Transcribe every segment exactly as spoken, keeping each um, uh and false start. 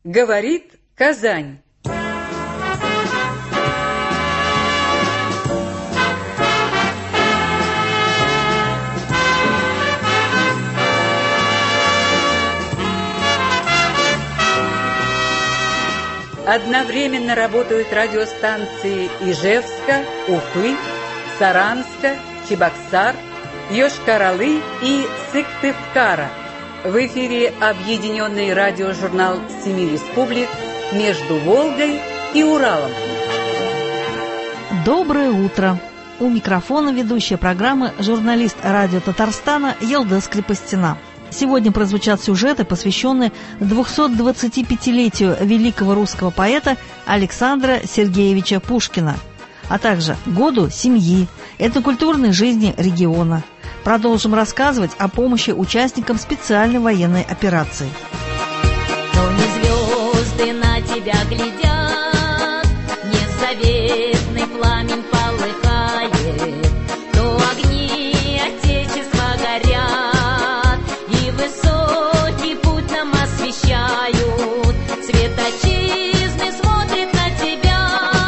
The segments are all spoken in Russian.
Говорит Казань. Одновременно работают радиостанции Ижевска, Уфы, Саранска, Чебоксар, Йошкар-Олы и Сыктывкара. В эфире объединенный радиожурнал семи республик «Между Волгой и Уралом». Доброе утро! У микрофона ведущая программы журналист радио Татарстана Елдыс Крепостина. Сегодня прозвучат сюжеты, посвященные двухсотдвадцатипятилетию великого русского поэта Александра Сергеевича Пушкина, а также году семьи, этнокультурной жизни региона. Продолжим рассказывать о помощи участникам специальной военной операции. Но не звезды на тебя глядят, не заветный пламень полыхает, то огни Отечества горят, и высокий путь нам освещают. Свет отчизны смотрит на тебя,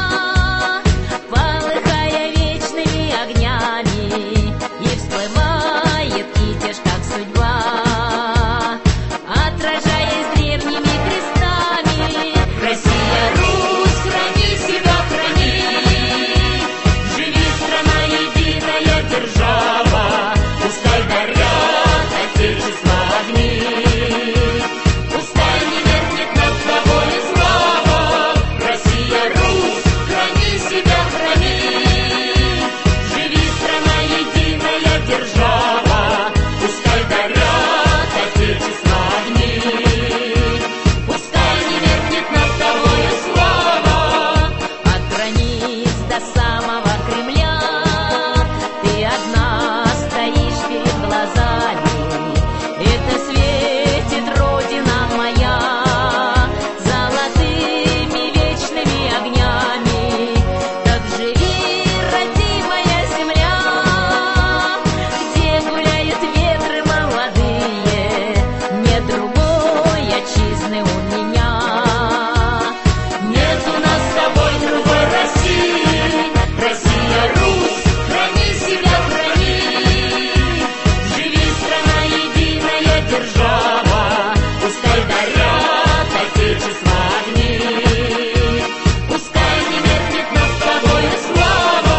полыхая вечными огнями, и всплывает китеж, как судьба, отражаясь древними крестами. Россия, Русь, храни себя, храни, живи, страна единая держава, пускай горят Отечества огни, пускай не меркнет над тобой слава. Россия, Русь, храни себя, храни, живи, страна единая держава, пускай горят Отечества огни, пускай не меркнет над тобой слава. От границ до самого Кремля ты одна стоишь перед глазами. Это светит Родина моя золотыми вечными огнями. Так живи, родимая земля, где гуляют ветры молодые. Нет другой отчизны у меня, нет у нас с тобой другой России. Россия, Русь, храни себя, храни, живи, страна единая держава, пускай горят Отечества огни, пускай не меркнет над тобой слава.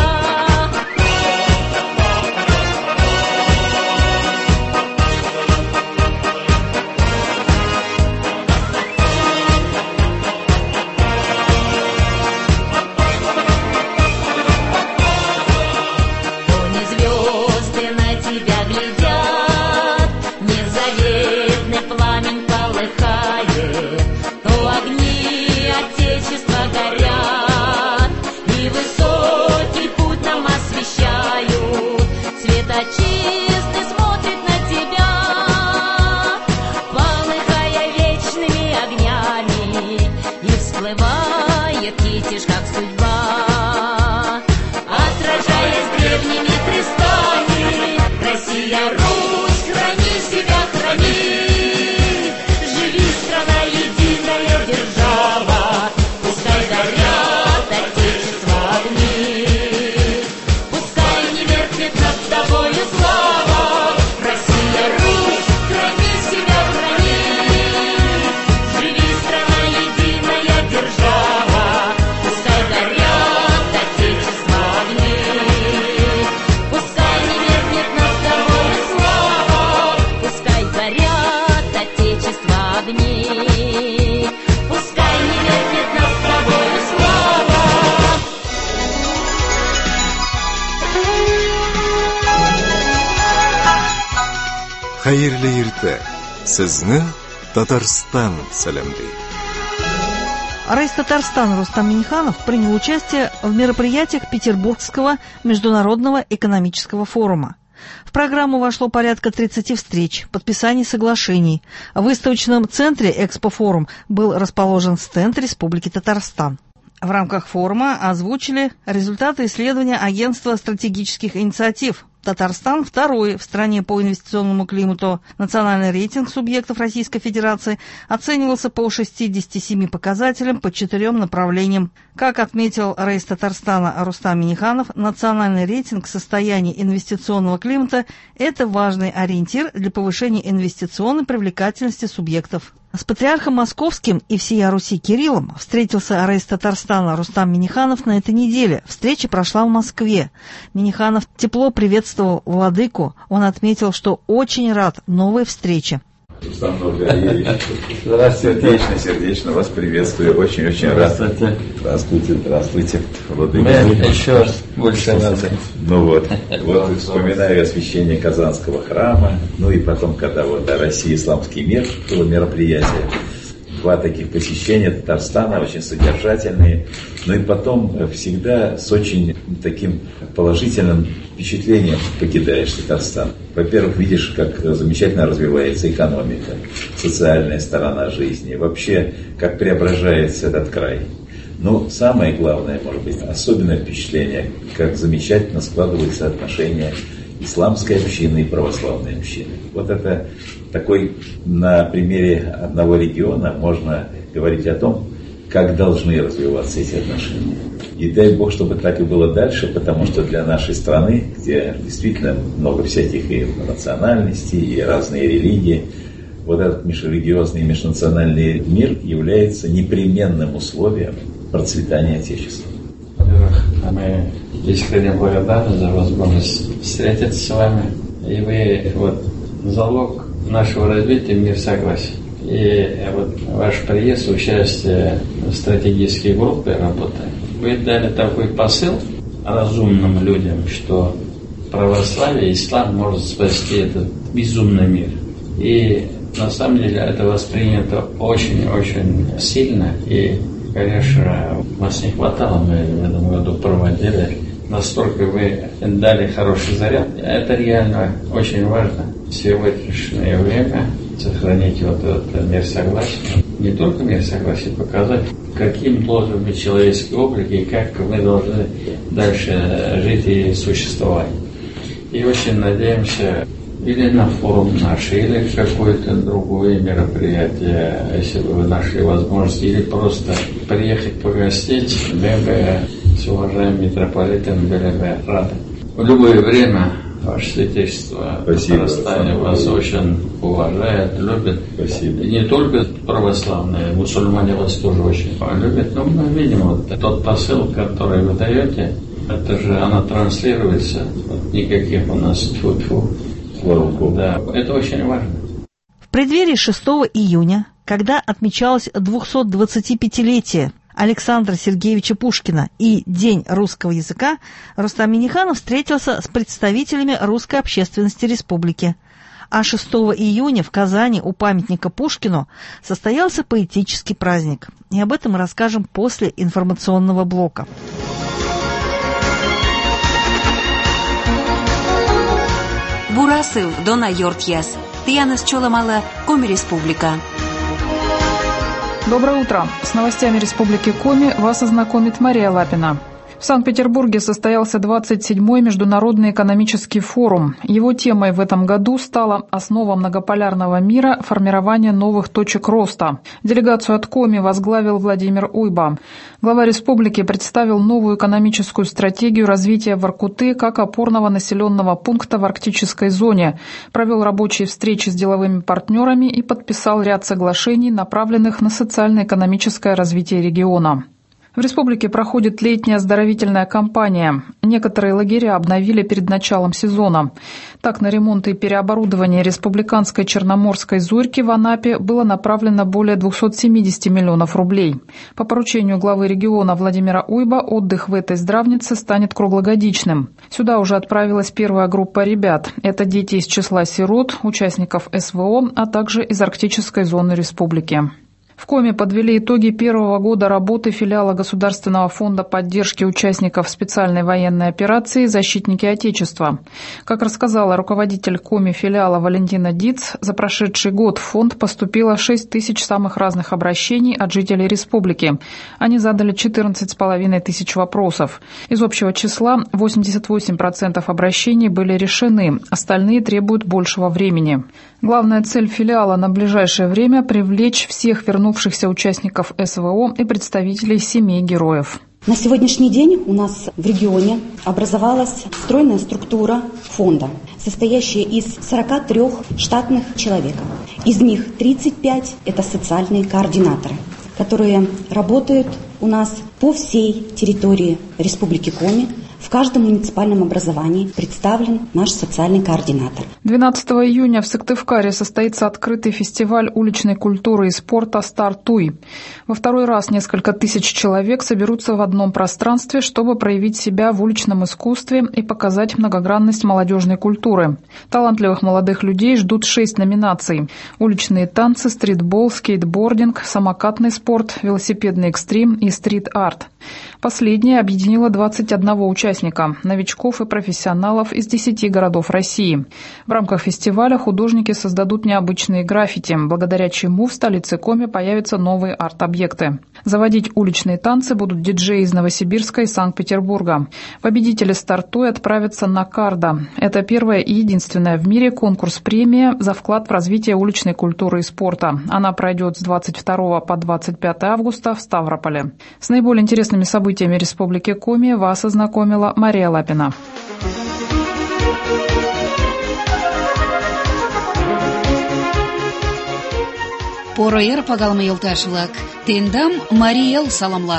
То не звезды на тебя глядят, не заветный пламень полыхает, то огни Отечества горят, и высокий путь нам освещают. Свет отчизны смотрит на тебя, полыхая вечными огнями, и всплывает китеж, как судьба, отражаясь древними крестами. Россия, Русь, храни себя, храни, живи, страна единая держава, пускай горят Отечества огни, пускай не меркнет над тобою слава. Россия, Русь, храни себя, храни, живи, страна единая держава, пускай горят Отечества огни, пускай не меркнет над тобой слава. Пускай горят Отечества огни, пускай не меркнет над тобой слава. Хәерле иртә. Сезне Татарстан сәламлый. Райс Татарстана Рустам Минниханов принял участие в мероприятиях Петербургского международного экономического форума. В программу вошло порядка тридцати встреч, подписаний соглашений. В выставочном центре «Экспофорум» был расположен стенд Республики Татарстан. В рамках форума озвучили результаты исследования Агентства стратегических инициатив Татарстан второй в стране по инвестиционному климату. Национальный рейтинг субъектов Российской Федерации оценивался по шестидесяти семи показателям по четырем направлениям. Как отметил рейс Татарстана Рустам Минниханов, национальный рейтинг состояния инвестиционного климата – это важный ориентир для повышения инвестиционной привлекательности субъектов. С патриархом Московским и всея Руси Кириллом встретился рейс Татарстана Рустам Минниханов на этой неделе. Встреча прошла в Москве. Минниханов тепло приветствовал владыку. Он отметил, что очень рад новой встрече. Рустам Нургалиевич, здравствуйте. Сердечно, сердечно вас приветствую. Очень-очень рад. Здравствуйте. Здравствуйте, здравствуйте. Владыка. Мы еще раз больше рады. Ну вот, вот вспоминаю освящение Казанского храма, ну и потом, когда вот о России исламский мир было мероприятие. Два таких посещения Татарстана, очень содержательные. Ну и потом всегда с очень таким положительным впечатлением покидаешь Татарстан. Во-первых, видишь, как замечательно развивается экономика, социальная сторона жизни, вообще, как преображается этот край. Но самое главное, может быть, особенное впечатление, как замечательно складываются отношения исламской общины и православной общины. Вот это такой, на примере одного региона можно говорить о том, как должны развиваться эти отношения. И дай Бог, чтобы так и было дальше, потому что для нашей страны, где действительно много всяких и национальностей, и разные религии, вот этот межрелигиозный и межнациональный мир является непременным условием процветания Отечества. Во-первых, мы искренне благодарны за возможность встретиться с вами. И вы вот залог нашего развития, мир, согласия. И вот ваш приезд, участие в стратегической группе работы, вы дали такой посыл разумным людям, что православие, ислам может спасти этот безумный мир. И на самом деле это воспринято очень-очень сильно. И, конечно, вас не хватало, мы в этом году проводили. Настолько вы дали хороший заряд. Это реально очень важно в сегодняшнее время сохранить вот этот мир согласия. Не только мир согласия, показать, каким должен быть человеческий облик и как мы должны дальше жить и существовать. И очень надеемся или на форум наш, или какое-то другое мероприятие, если бы вы нашли возможность, или просто приехать погостить, мы бы с уважаемым митрополитом были бы рады. В любое время ваше святейшество в Татарстане вас очень уважает, любит. Спасибо. И не только православные, мусульмане вас тоже очень любят. Но мы видим вот тот посыл, который вы даете, это же она транслируется. Вот никаких у нас тьфу-тьфу. Слава Богу. Да, это очень важно. В преддверии шестого июня, когда отмечалось двухсотдвадцатипятилетие Александра Сергеевича Пушкина и День русского языка, Рустам Минниханов встретился с представителями русской общественности республики. А шестого июня в Казани у памятника Пушкину состоялся поэтический праздник. И об этом мы расскажем после информационного блока. Бурасыл Дона Йортьяс. Тианас Чоламала, Коми Республика. Доброе утро. С новостями Республики Коми вас ознакомит Мария Лапина. В Санкт-Петербурге состоялся двадцать седьмой Международный экономический форум. Его темой в этом году стала «Основа многополярного мира. Формирование новых точек роста». Делегацию от Коми возглавил Владимир Уйба. Глава республики представил новую экономическую стратегию развития Воркуты как опорного населенного пункта в арктической зоне, провел рабочие встречи с деловыми партнерами и подписал ряд соглашений, направленных на социально-экономическое развитие региона. В республике проходит летняя оздоровительная кампания. Некоторые лагеря обновили перед началом сезона. Так, на ремонт и переоборудование республиканской Черноморской «Зорьки» в Анапе было направлено более двухсот семидесяти миллионов рублей. По поручению главы региона Владимира Уйба отдых в этой здравнице станет круглогодичным. Сюда уже отправилась первая группа ребят. Это дети из числа сирот, участников эс вэ о, а также из арктической зоны республики. В Коми подвели итоги первого года работы филиала Государственного фонда поддержки участников специальной военной операции «Защитники Отечества». Как рассказала руководитель Коми филиала Валентина Диц, за прошедший год в фонд поступило шесть тысяч самых разных обращений от жителей республики. Они задали четырнадцать с половиной тысяч вопросов. Из общего числа восемьдесят восемь процентов обращений были решены, остальные требуют большего времени. Главная цель филиала на ближайшее время – привлечь всех вернувшихся участников СВО и представителей семей героев. На сегодняшний день у нас в регионе образовалась стройная структура фонда, состоящая из сорока трёх штатных человек. Из них тридцать пять – это социальные координаторы, которые работают у нас по всей территории Республики Коми. В каждом муниципальном образовании представлен наш социальный координатор. двенадцатого июня в Сыктывкаре состоится открытый фестиваль уличной культуры и спорта «Стартуй». Во второй раз несколько тысяч человек соберутся в одном пространстве, чтобы проявить себя в уличном искусстве и показать многогранность молодежной культуры. Талантливых молодых людей ждут шесть номинаций: уличные танцы, стритбол, скейтбординг, самокатный спорт, велосипедный экстрим и стрит-арт. Последняя объединила двадцать одного участника, новичков и профессионалов из десяти городов России. В рамках фестиваля художники создадут необычные граффити, благодаря чему в столице Коми появятся новые арт-объекты. Заводить уличные танцы будут диджеи из Новосибирска и Санкт-Петербурга. Победители «Стартуй» отправятся на Кардо. Это первая и единственная в мире конкурс-премия за вклад в развитие уличной культуры и спорта. Она пройдет с двадцать второго по двадцать пятое августа в Ставрополе. С наиболее интересными событиями Республики Коми вас ознакомила Мария Лапина. Поро эр пагалма йолташ-влак, тендам Мария Эл саламла.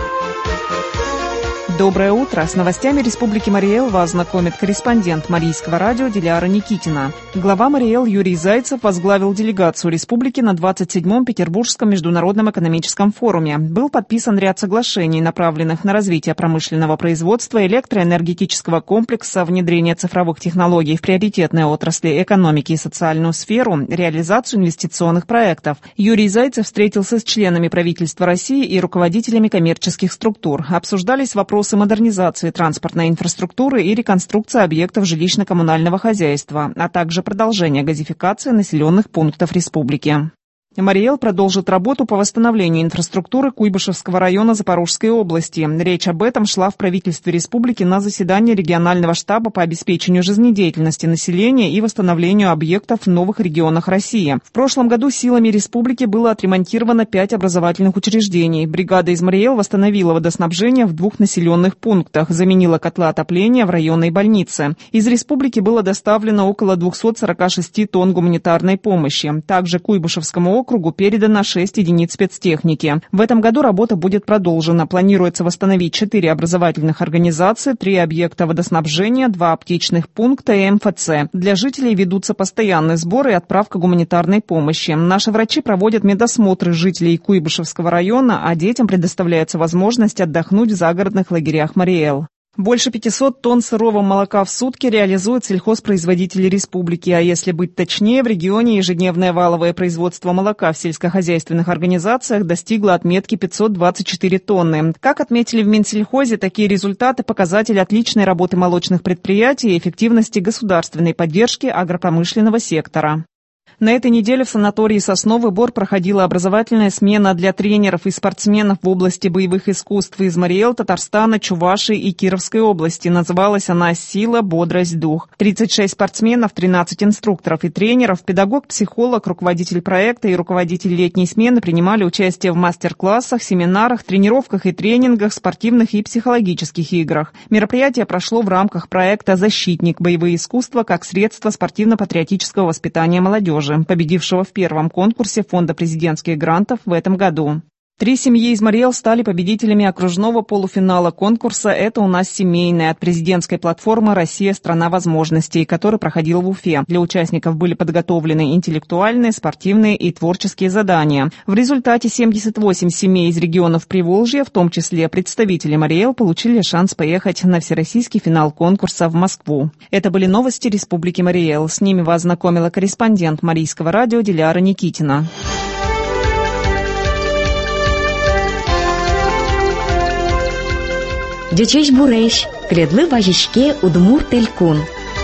Доброе утро! С новостями Республики Марий-Эл вас знакомит корреспондент Марийского радио Диляра Никитина. Глава Марий-Эл Юрий Зайцев возглавил делегацию республики на двадцать седьмом Петербургском международном экономическом форуме. Был подписан ряд соглашений, направленных на развитие промышленного производства, электроэнергетического комплекса, внедрение цифровых технологий в приоритетные отрасли экономики и социальную сферу, реализацию инвестиционных проектов. Юрий Зайцев встретился с членами правительства России и руководителями коммерческих структур. Обсуждались вопросы модернизации транспортной инфраструктуры и реконструкции объектов жилищно-коммунального хозяйства, а также продолжение газификации населенных пунктов республики. Марий-Эл продолжит работу по восстановлению инфраструктуры Куйбышевского района Запорожской области. Речь об этом шла в правительстве республики на заседании регионального штаба по обеспечению жизнедеятельности населения и восстановлению объектов в новых регионах России. В прошлом году силами республики было отремонтировано пять образовательных учреждений. Бригада из Марий-Эл восстановила водоснабжение в двух населенных пунктах, заменила котлы отопления в районной больнице. Из республики было доставлено около двухсот сорока шести тонн гуманитарной помощи. Также Куйбышевскому округу округу передано шесть единиц спецтехники. В этом году работа будет продолжена. Планируется восстановить четыре образовательных организации, три объекта водоснабжения, два аптечных пункта и эм эф цэ. Для жителей ведутся постоянные сборы и отправка гуманитарной помощи. Наши врачи проводят медосмотры жителей Куйбышевского района, а детям предоставляется возможность отдохнуть в загородных лагерях Марий-Эл. Больше пятисот тонн сырого молока в сутки реализуют сельхозпроизводители республики, а если быть точнее, в регионе ежедневное валовое производство молока в сельскохозяйственных организациях достигло отметки пятьсот двадцать четыре тонны. Как отметили в Минсельхозе, такие результаты – показатель отличной работы молочных предприятий и эффективности государственной поддержки агропромышленного сектора. На этой неделе в санатории «Сосновый Бор» проходила образовательная смена для тренеров и спортсменов в области боевых искусств из Марий-Эл, Татарстана, Чувашии и Кировской области. Называлась она «Сила, бодрость, дух». тридцать шесть спортсменов, тринадцать инструкторов и тренеров, педагог, психолог, руководитель проекта и руководитель летней смены принимали участие в мастер-классах, семинарах, тренировках и тренингах, спортивных и психологических играх. Мероприятие прошло в рамках проекта «Защитник. Боевые искусства как средство спортивно-патриотического воспитания молодежи», победившего в первом конкурсе Фонда президентских грантов в этом году. Три семьи из Марий-Эл стали победителями окружного полуфинала конкурса «Это у нас семейное» от президентской платформы «Россия – страна возможностей», который проходил в Уфе. Для участников были подготовлены интеллектуальные, спортивные и творческие задания. В результате семьдесят восемь семей из регионов Приволжья, в том числе представители Марий-Эл, получили шанс поехать на всероссийский финал конкурса в Москву. Это были новости Республики Марий-Эл. С ними вас знакомила корреспондент Марийского радио Диляра Никитина. Дечеш буреш, кредлы важичке удмур телькун.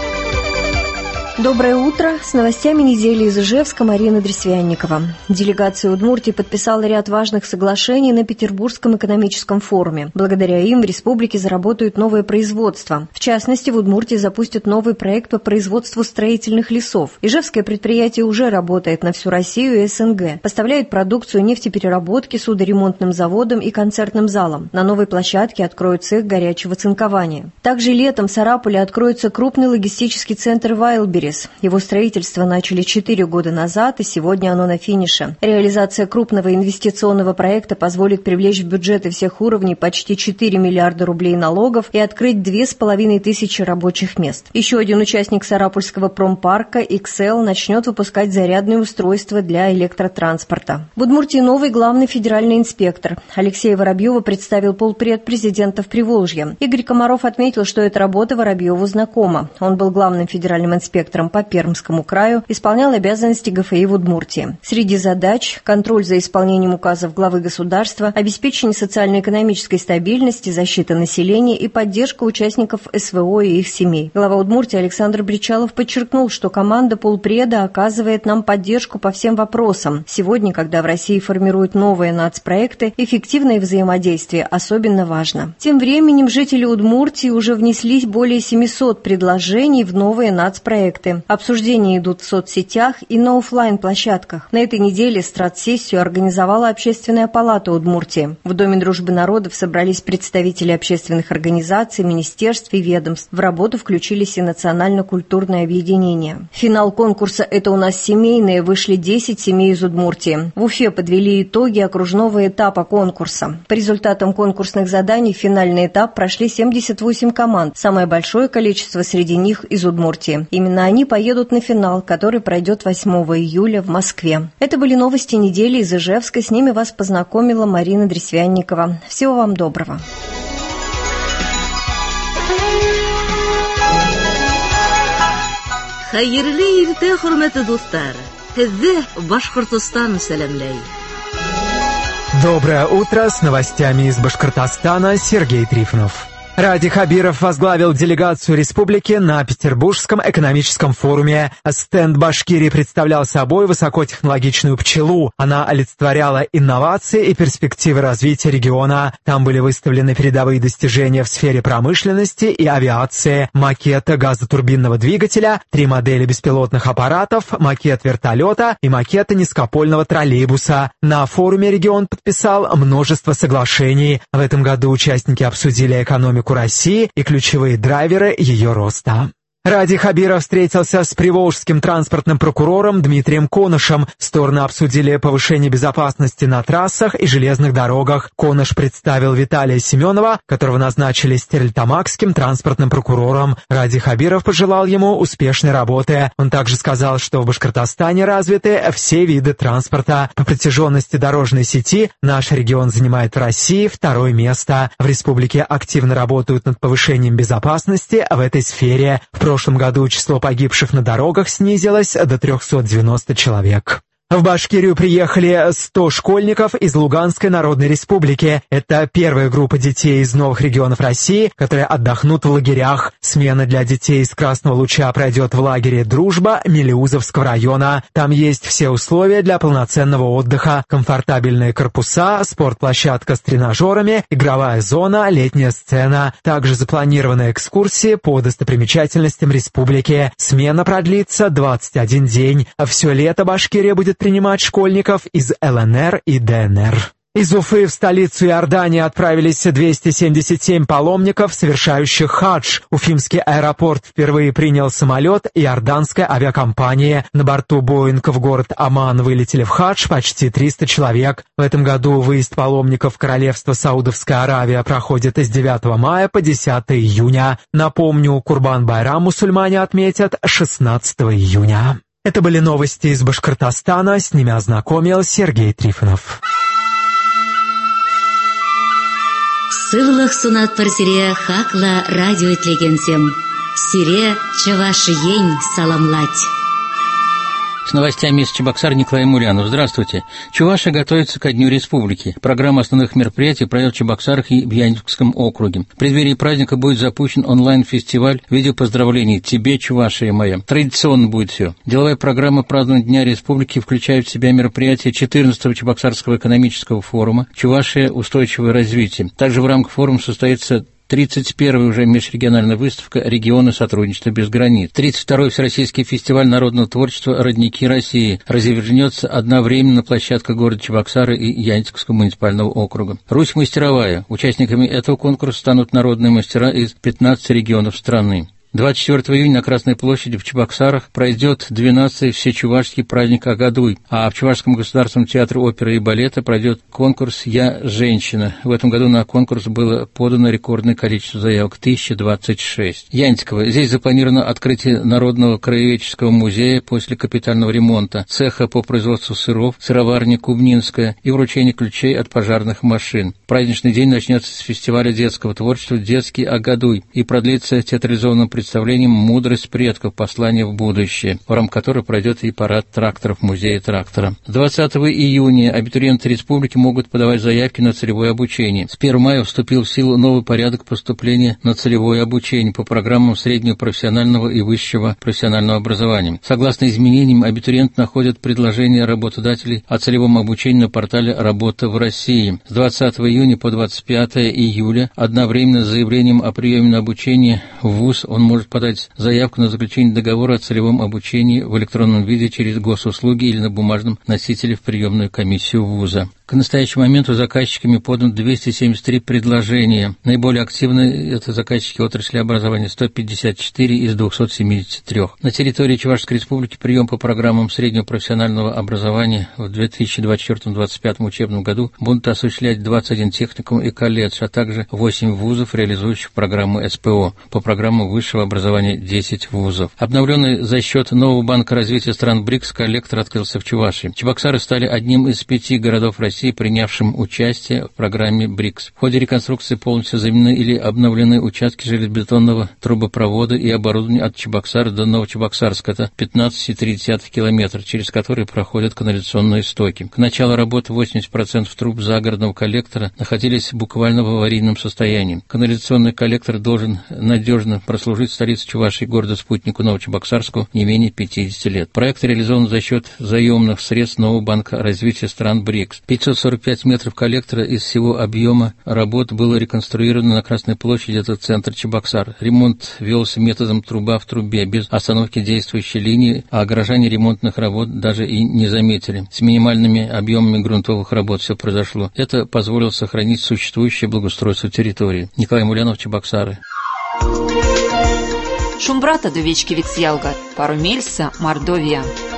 Доброе утро. С новостями недели из Ижевска Марина Дресвянникова. Делегация Удмуртии подписала ряд важных соглашений на Петербургском экономическом форуме. Благодаря им в республике заработают новое производство. В частности, в Удмуртии запустят новый проект по производству строительных лесов. Ижевское предприятие уже работает на всю Россию и СНГ. Поставляет продукцию нефтепереработки судоремонтным заводам и концертным залам. На новой площадке откроют цех горячего цинкования. Также летом в Сарапуле откроется крупный логистический центр «Вайлберрис». Его строительство начали четыре года назад, и сегодня оно на финише. Реализация крупного инвестиционного проекта позволит привлечь в бюджеты всех уровней почти четыре миллиарда рублей налогов и открыть две с половиной тысячи рабочих мест. Еще один участник Сарапульского промпарка, икс эл, начнет выпускать зарядные устройства для электротранспорта. В Удмуртии новый главный федеральный инспектор. Алексея Воробьева представил полпред президента в Приволжье. Игорь Комаров отметил, что эта работа Воробьеву знакома. Он был главным федеральным инспектором по Пермскому краю, исполнял обязанности гэ эф и в Удмуртии. Среди задач – контроль за исполнением указов главы государства, обеспечение социально-экономической стабильности, защита населения и поддержка участников эс вэ о и их семей. Глава Удмуртии Александр Бричалов подчеркнул, что команда полпреда оказывает нам поддержку по всем вопросам. Сегодня, когда в России формируют новые нацпроекты, эффективное взаимодействие особенно важно. Тем временем жители Удмуртии уже внесли более семисот предложений в новые нацпроекты. Обсуждения идут в соцсетях и на офлайн-площадках. На этой неделе стратсессию организовала Общественная палата Удмуртии. В Доме дружбы народов собрались представители общественных организаций, министерств и ведомств. В работу включились и национально-культурные объединения. В финал конкурса «Это у нас семейные» вышли десять семей из Удмуртии. В Уфе подвели итоги окружного этапа конкурса. По результатам конкурсных заданий в финальный этап прошли семьдесят восемь команд. Самое большое количество среди них из Удмуртии. Именно они поедут на финал, который пройдет восьмого июля в Москве. Это были новости недели из Ижевска. С ними вас познакомила Марина Дресвянникова. Всего вам доброго. Хайырлы иртә, хөрмәтле дуслар. Һезне Башкортостан сәламләй. Доброе утро, с новостями из Башкортостана Сергей Трифонов. Ради Хабиров возглавил делегацию республики на Петербургском экономическом форуме. Стенд Башкирии представлял собой высокотехнологичную пчелу. Она олицетворяла инновации и перспективы развития региона. Там были выставлены передовые достижения в сфере промышленности и авиации, макет газотурбинного двигателя, три модели беспилотных аппаратов, макет вертолета и макет низкопольного троллейбуса. На форуме регион подписал множество соглашений. В этом году участники обсудили экономику России и ключевые драйверы ее роста. Ради Хабиров встретился с приволжским транспортным прокурором Дмитрием Конышем. Стороны обсудили повышение безопасности на трассах и железных дорогах. Коныш представил Виталия Семенова, которого назначили стерлитамакским транспортным прокурором. Ради Хабиров пожелал ему успешной работы. Он также сказал, что в Башкортостане развиты все виды транспорта. По протяженности дорожной сети наш регион занимает в России второе место. В республике активно работают над повышением безопасности в этой сфере. В В прошлом году число погибших на дорогах снизилось до трехсот девяноста человек. В Башкирию приехали сто школьников из Луганской Народной Республики. Это первая группа детей из новых регионов России, которые отдохнут в лагерях. Смена для детей из Красного Луча пройдет в лагере «Дружба» Мелеузовского района. Там есть все условия для полноценного отдыха. Комфортабельные корпуса, спортплощадка с тренажерами, игровая зона, летняя сцена. Также запланированы экскурсии по достопримечательностям республики. Смена продлится двадцать один день. Все лето Башкирия будет принимать школьников из эл эн эр и дэ эн эр. Из Уфы в столицу Иордании отправились двести семьдесят семь паломников, совершающих хадж. Уфимский аэропорт впервые принял самолет иорданской авиакомпании. На борту Боинг в город Оман вылетели в хадж почти триста человек. В этом году выезд паломников в королевство Саудовская Аравия проходит с девятого мая по десятое июня. Напомню, Курбан-Байрам мусульмане отметят шестнадцатого июня. Это были новости из Башкортостана, с ними ознакомил Сергей Трифонов. Сывлых сунат парсире хакла радио итлегенсем. Сире чаваш ень саламлать. С новостями из Чебоксар Николай Мулянов. Здравствуйте. Чувашия готовится ко Дню Республики. Программа основных мероприятий пройдет в Чебоксарах и в Янинском округе. В преддверии праздника будет запущен онлайн-фестиваль видеопоздравлений «Тебе, Чувашия моя». Традиционно будет все. Деловая программа празднования Дня Республики включает в себя мероприятия четырнадцатого Чебоксарского экономического форума «Чувашия. Устойчивое развитие». Также в рамках форума состоится тридцать первая уже межрегиональная выставка «Регионы сотрудничества без границ». тридцать второй Всероссийский фестиваль народного творчества «Родники России» развернется одновременно на площадках города Чебоксары и Янинского муниципального округа. «Русь мастеровая». Участниками этого конкурса станут народные мастера из пятнадцати регионов страны. двадцать четвёртого июня на Красной площади в Чебоксарах пройдет двенадцатый всечувашский праздник Агадуй, а в Чувашском государственном театре оперы и балета пройдет конкурс «Я женщина». В этом году на конкурс было подано рекордное количество заявок – тысяча двадцать шесть. Яньского. Здесь запланировано открытие Народного краеведческого музея после капитального ремонта, цеха по производству сыров, сыроварня Кубнинская и вручение ключей от пожарных машин. Праздничный день начнется с фестиваля детского творчества «Детский Агадуй» и продлится театрализованным представлением представлением «Мудрость предков. Послание в будущее», в рамках которой пройдет и парад тракторов Музея трактора. двадцатого июня абитуриенты республики могут подавать заявки на целевое обучение. С первого мая вступил в силу новый порядок поступления на целевое обучение по программам среднего профессионального и высшего профессионального образования. Согласно изменениям, абитуриенты находят предложения работодателей о целевом обучении на портале «Работа в России». С двадцатого июня по двадцать пятое июля одновременно с заявлением о приеме на обучение в вуз он может может подать заявку на заключение договора о целевом обучении в электронном виде через госуслуги или на бумажном носителе в приемную комиссию вуза. К настоящему моменту заказчиками подано двести семьдесят три предложения. Наиболее активны это заказчики отрасли образования – сто пятьдесят четыре из двухсот семидесяти трёх. На территории Чувашской республики прием по программам среднего профессионального образования в две тысячи двадцать четвёртом — две тысячи двадцать пятом учебном году будут осуществлять двадцать один техникум и колледж, а также восемь вузов, реализующих программу СПО. По программам высшего образования десять вузов. Обновленный за счет нового банка развития стран БРИКС коллектор открылся в Чувашии. Чебоксары стали одним из пяти городов России, принявшим участие в программе БРИКС. В ходе реконструкции полностью заменены или обновлены участки железобетонного трубопровода и оборудования от Чебоксар до Новочебоксарска. Это пятнадцать целых три десятых километра, через которые проходят канализационные стоки. К началу работы восемьдесят процентов труб загородного коллектора находились буквально в аварийном состоянии. Канализационный коллектор должен надежно прослужить в столице Чувашии, города-спутнику Новочебоксарску, не менее пятидесяти лет. Проект реализован за счет заемных средств нового банка развития стран БРИКС. пятьсот сорок пять метров коллектора из всего объема работ было реконструировано на Красной площади, это центр Чебоксар. Ремонт велся методом труба в трубе, без остановки действующей линии, а горожане ремонтных работ даже и не заметили. С минимальными объемами грунтовых работ все произошло. Это позволило сохранить существующее благоустройство территории. Николай Мулянов, Чебоксары. Шумбрата до вечки Виксялга, пару Мельса, Мордовия.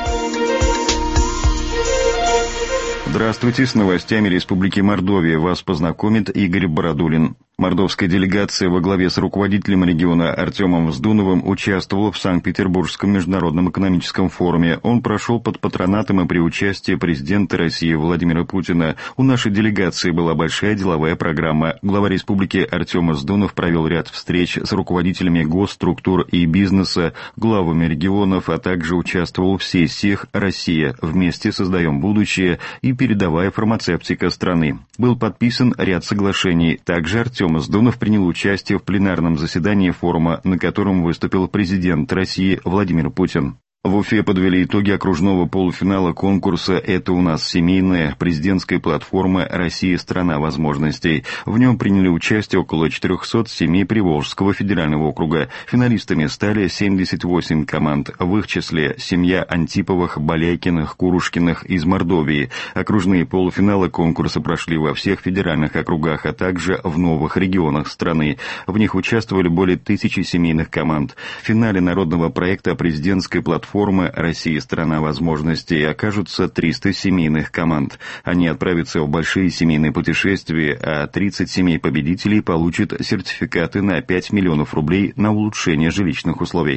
Здравствуйте, с новостями Республики Мордовия вас познакомит Игорь Бородулин. Мордовская делегация во главе с руководителем региона Артемом Вздуновым участвовала в Санкт-Петербургском международном экономическом форуме. Он прошел под патронатом и при участии президента России Владимира Путина. У нашей делегации была большая деловая программа. Глава республики Артем Вздунов провел ряд встреч с руководителями госструктур и бизнеса, главами регионов, а также участвовал в сессиях «Россия. Вместе создаем будущее» и «Передовая фармацевтика страны». Был подписан ряд соглашений. Также Артем Вздунов принял участие в пленарном заседании форума, на котором выступил президент России Владимир Путин. В Уфе подвели итоги окружного полуфинала конкурса «Это у нас семейная» президентской платформы «Россия – страна возможностей». В нем приняли участие около четырехсот семей Приволжского федерального округа. Финалистами стали семьдесят восемь команд, в их числе семья Антиповых, Балякиных, Курушкиных из Мордовии. Окружные полуфиналы конкурса прошли во всех федеральных округах, а также в новых регионах страны. В них участвовали более тысячи семейных команд. В финале народного проекта президентской платформы Формы «Россия – страна возможностей» окажутся триста семейных команд. Они отправятся в большие семейные путешествия, а тридцать семей победителей получат сертификаты на пять миллионов рублей на улучшение жилищных условий.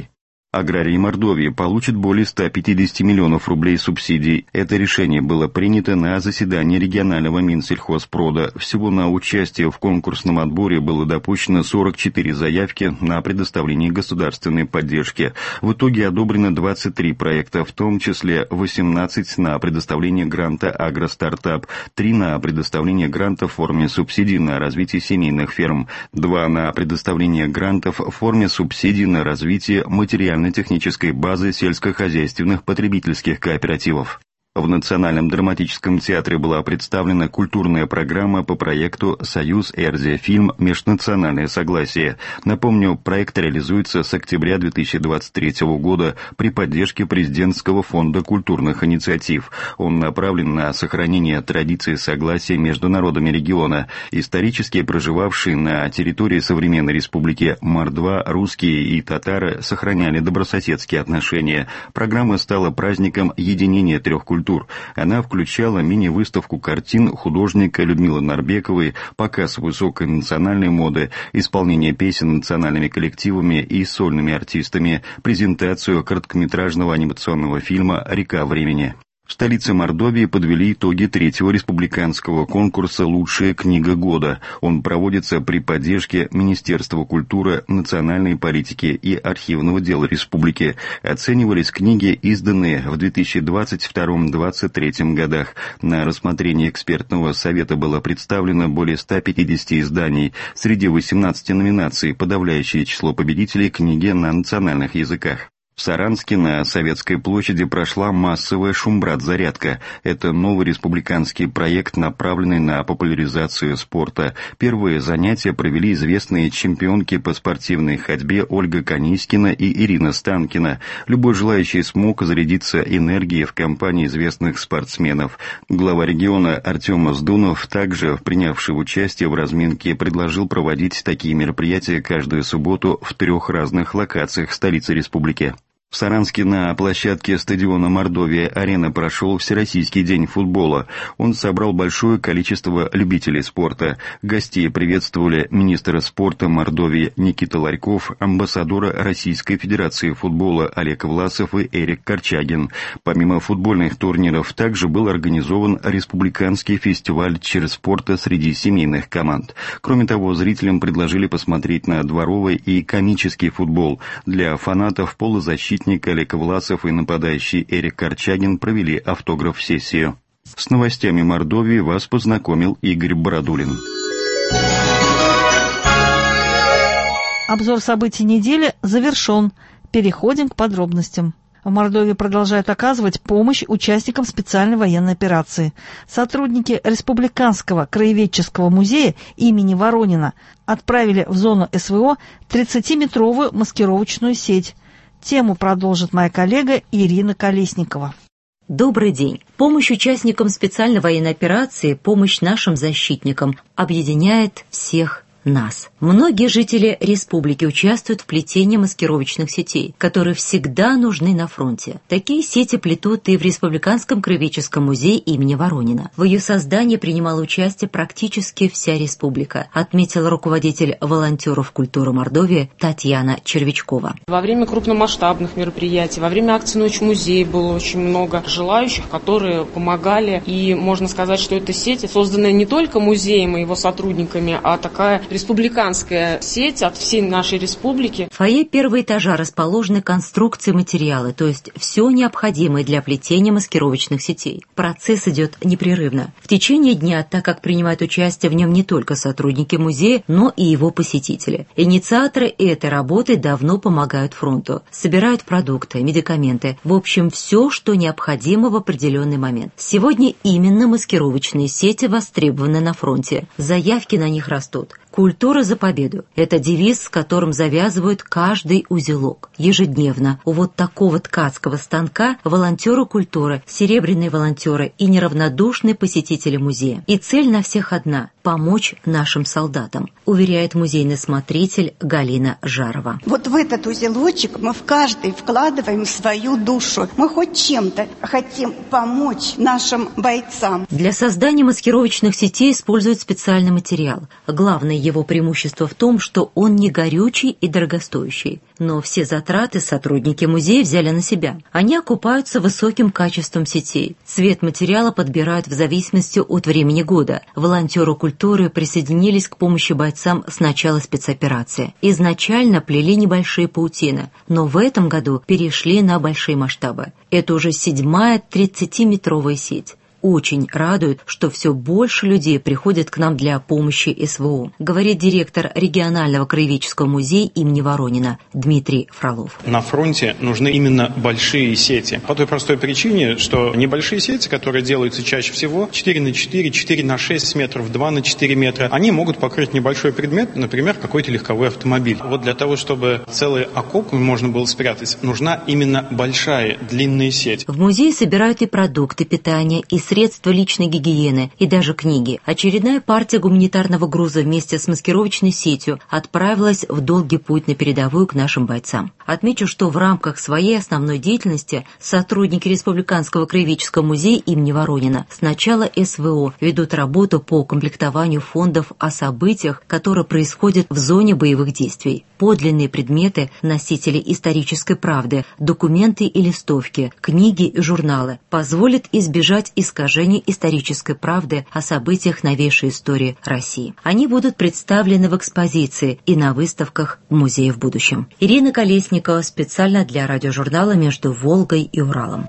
Аграрии Мордовии получат более ста пятидесяти миллионов рублей субсидий. Это решение было принято на заседании регионального Минсельхозпрода. Всего на участие в конкурсном отборе было допущено сорок четыре заявки на предоставление государственной поддержки. В итоге одобрено двадцать три проекта, в том числе восемнадцать на предоставление гранта «Агростартап», три на предоставление гранта в форме субсидий на развитие семейных ферм, два на предоставление грантов в форме субсидий на развитие материальной технической базы сельскохозяйственных потребительских кооперативов. В Национальном драматическом театре была представлена культурная программа по проекту «Союз Эрзия. Фильм. Межнациональное согласие». Напомню, проект реализуется с октября две тысячи двадцать третьего года при поддержке Президентского фонда культурных инициатив. Он направлен на сохранение традиции согласия между народами региона. Исторически проживавшие на территории современной республики Мордва, русские и татары сохраняли добрососедские отношения. Программа стала праздником единения трех культур. Она включала мини-выставку картин художника Людмилы Нарбековой, показ высокой национальной моды, исполнение песен национальными коллективами и сольными артистами, презентацию короткометражного анимационного фильма «Река времени». В столице Мордовии подвели итоги третьего республиканского конкурса «Лучшая книга года». Он проводится при поддержке Министерства культуры, национальной политики и архивного дела республики. Оценивались книги, изданные в две тысячи двадцать втором — две тысячи двадцать третьем годах. На рассмотрение экспертного совета было представлено более ста пятидесяти изданий. Среди восемнадцати номинаций подавляющее число победителей книги на национальных языках. В Саранске на Советской площади прошла массовая шумбрат-зарядка. Это новый республиканский проект, направленный на популяризацию спорта. Первые занятия провели известные чемпионки по спортивной ходьбе Ольга Канискина и Ирина Станкина. Любой желающий смог зарядиться энергией в компании известных спортсменов. Глава региона Артем Сдунов, также принявший участие в разминке, предложил проводить такие мероприятия каждую субботу в трех разных локациях столицы республики. В Саранске на площадке стадиона «Мордовия-Арена» прошел Всероссийский день футбола. Он собрал большое количество любителей спорта. Гостей приветствовали министра спорта Мордовии Никита Ларьков, амбассадора Российской Федерации футбола Олег Власов и Эрик Корчагин. Помимо футбольных турниров, также был организован республиканский фестиваль черспорта среди семейных команд. Кроме того, зрителям предложили посмотреть на дворовый и комический футбол. Для фанатов полузащитников Олег Власов и нападающий Эрик Корчагин провели автограф-сессию. С новостями Мордовии вас познакомил Игорь Бородулин. Обзор событий недели завершен. Переходим к подробностям. В Мордовии продолжают оказывать помощь участникам специальной военной операции. Сотрудники Республиканского краеведческого музея имени Воронина отправили в зону СВО тридцатиметровую маскировочную сеть. Тему продолжит моя коллега Ирина Колесникова. Добрый день. Помощь участникам специальной военной операции, помощь нашим защитникам объединяет всех нас. Многие жители республики участвуют в плетении маскировочных сетей, которые всегда нужны на фронте. Такие сети плетут и в Республиканском краеведческом музее имени Воронина. В ее создании принимала участие практически вся республика, отметила руководитель волонтеров культуры Мордовии Татьяна Червячкова. Во время крупномасштабных мероприятий, во время акции «Ночь музея» было очень много желающих, которые помогали. И можно сказать, что эта сеть, созданная не только музеем и его сотрудниками, а такая республиканская сеть от всей нашей республики. В фойе первого этажа расположены конструкции материала, то есть все необходимое для плетения маскировочных сетей. Процесс идет непрерывно. В течение дня, так как принимают участие в нем не только сотрудники музея, но и его посетители. Инициаторы этой работы давно помогают фронту. Собирают продукты, медикаменты, в общем, все, что необходимо в определенный момент. Сегодня именно маскировочные сети востребованы на фронте. Заявки на них растут. «Культура за победу» — это девиз, с которым завязывают каждый узелок. Ежедневно у вот такого ткацкого станка волонтеры культуры, серебряные волонтеры и неравнодушные посетители музея. И цель на всех одна — помочь нашим солдатам, уверяет музейный смотритель Галина Жарова. Вот в этот узелочек мы в каждый вкладываем свою душу. Мы хоть чем-то хотим помочь нашим бойцам. Для создания маскировочных сетей используют специальный материал. Главное его преимущество в том, что он не горючий и дорогостоящий. Но все затраты сотрудники музея взяли на себя. Они окупаются высоким качеством сетей. Цвет материала подбирают в зависимости от времени года. Волонтеры культуры присоединились к помощи бойцам с начала спецоперации. Изначально плели небольшие паутины, но в этом году перешли на большие масштабы. Это уже седьмая тридцатиметровая сеть. Очень радует, что все больше людей приходят к нам для помощи СВО, говорит директор регионального краеведческого музея имени Воронина Дмитрий Фролов. На фронте нужны именно большие сети. По той простой причине, что небольшие сети, которые делаются чаще всего, четыре на четыре, четыре на шесть метров, два на четыре метра, они могут покрыть небольшой предмет, например, какой-то легковой автомобиль. Вот для того, чтобы целый окоп можно было спрятать, нужна именно большая длинная сеть. В музее собирают и продукты питания, и средства личной гигиены и даже книги. Очередная партия гуманитарного груза вместе с маскировочной сетью отправилась в долгий путь на передовую к нашим бойцам. Отмечу, что в рамках своей основной деятельности сотрудники Республиканского краеведческого музея имени Воронина с начала СВО ведут работу по комплектованию фондов о событиях, которые происходят в зоне боевых действий. Подлинные предметы, носители исторической правды, документы и листовки, книги и журналы позволят избежать искажений исторической правды о событиях новейшей истории России. Они будут представлены в экспозиции и на выставках музея в будущем. Ирина Колесникова специально для радиожурнала «Между Волгой и Уралом».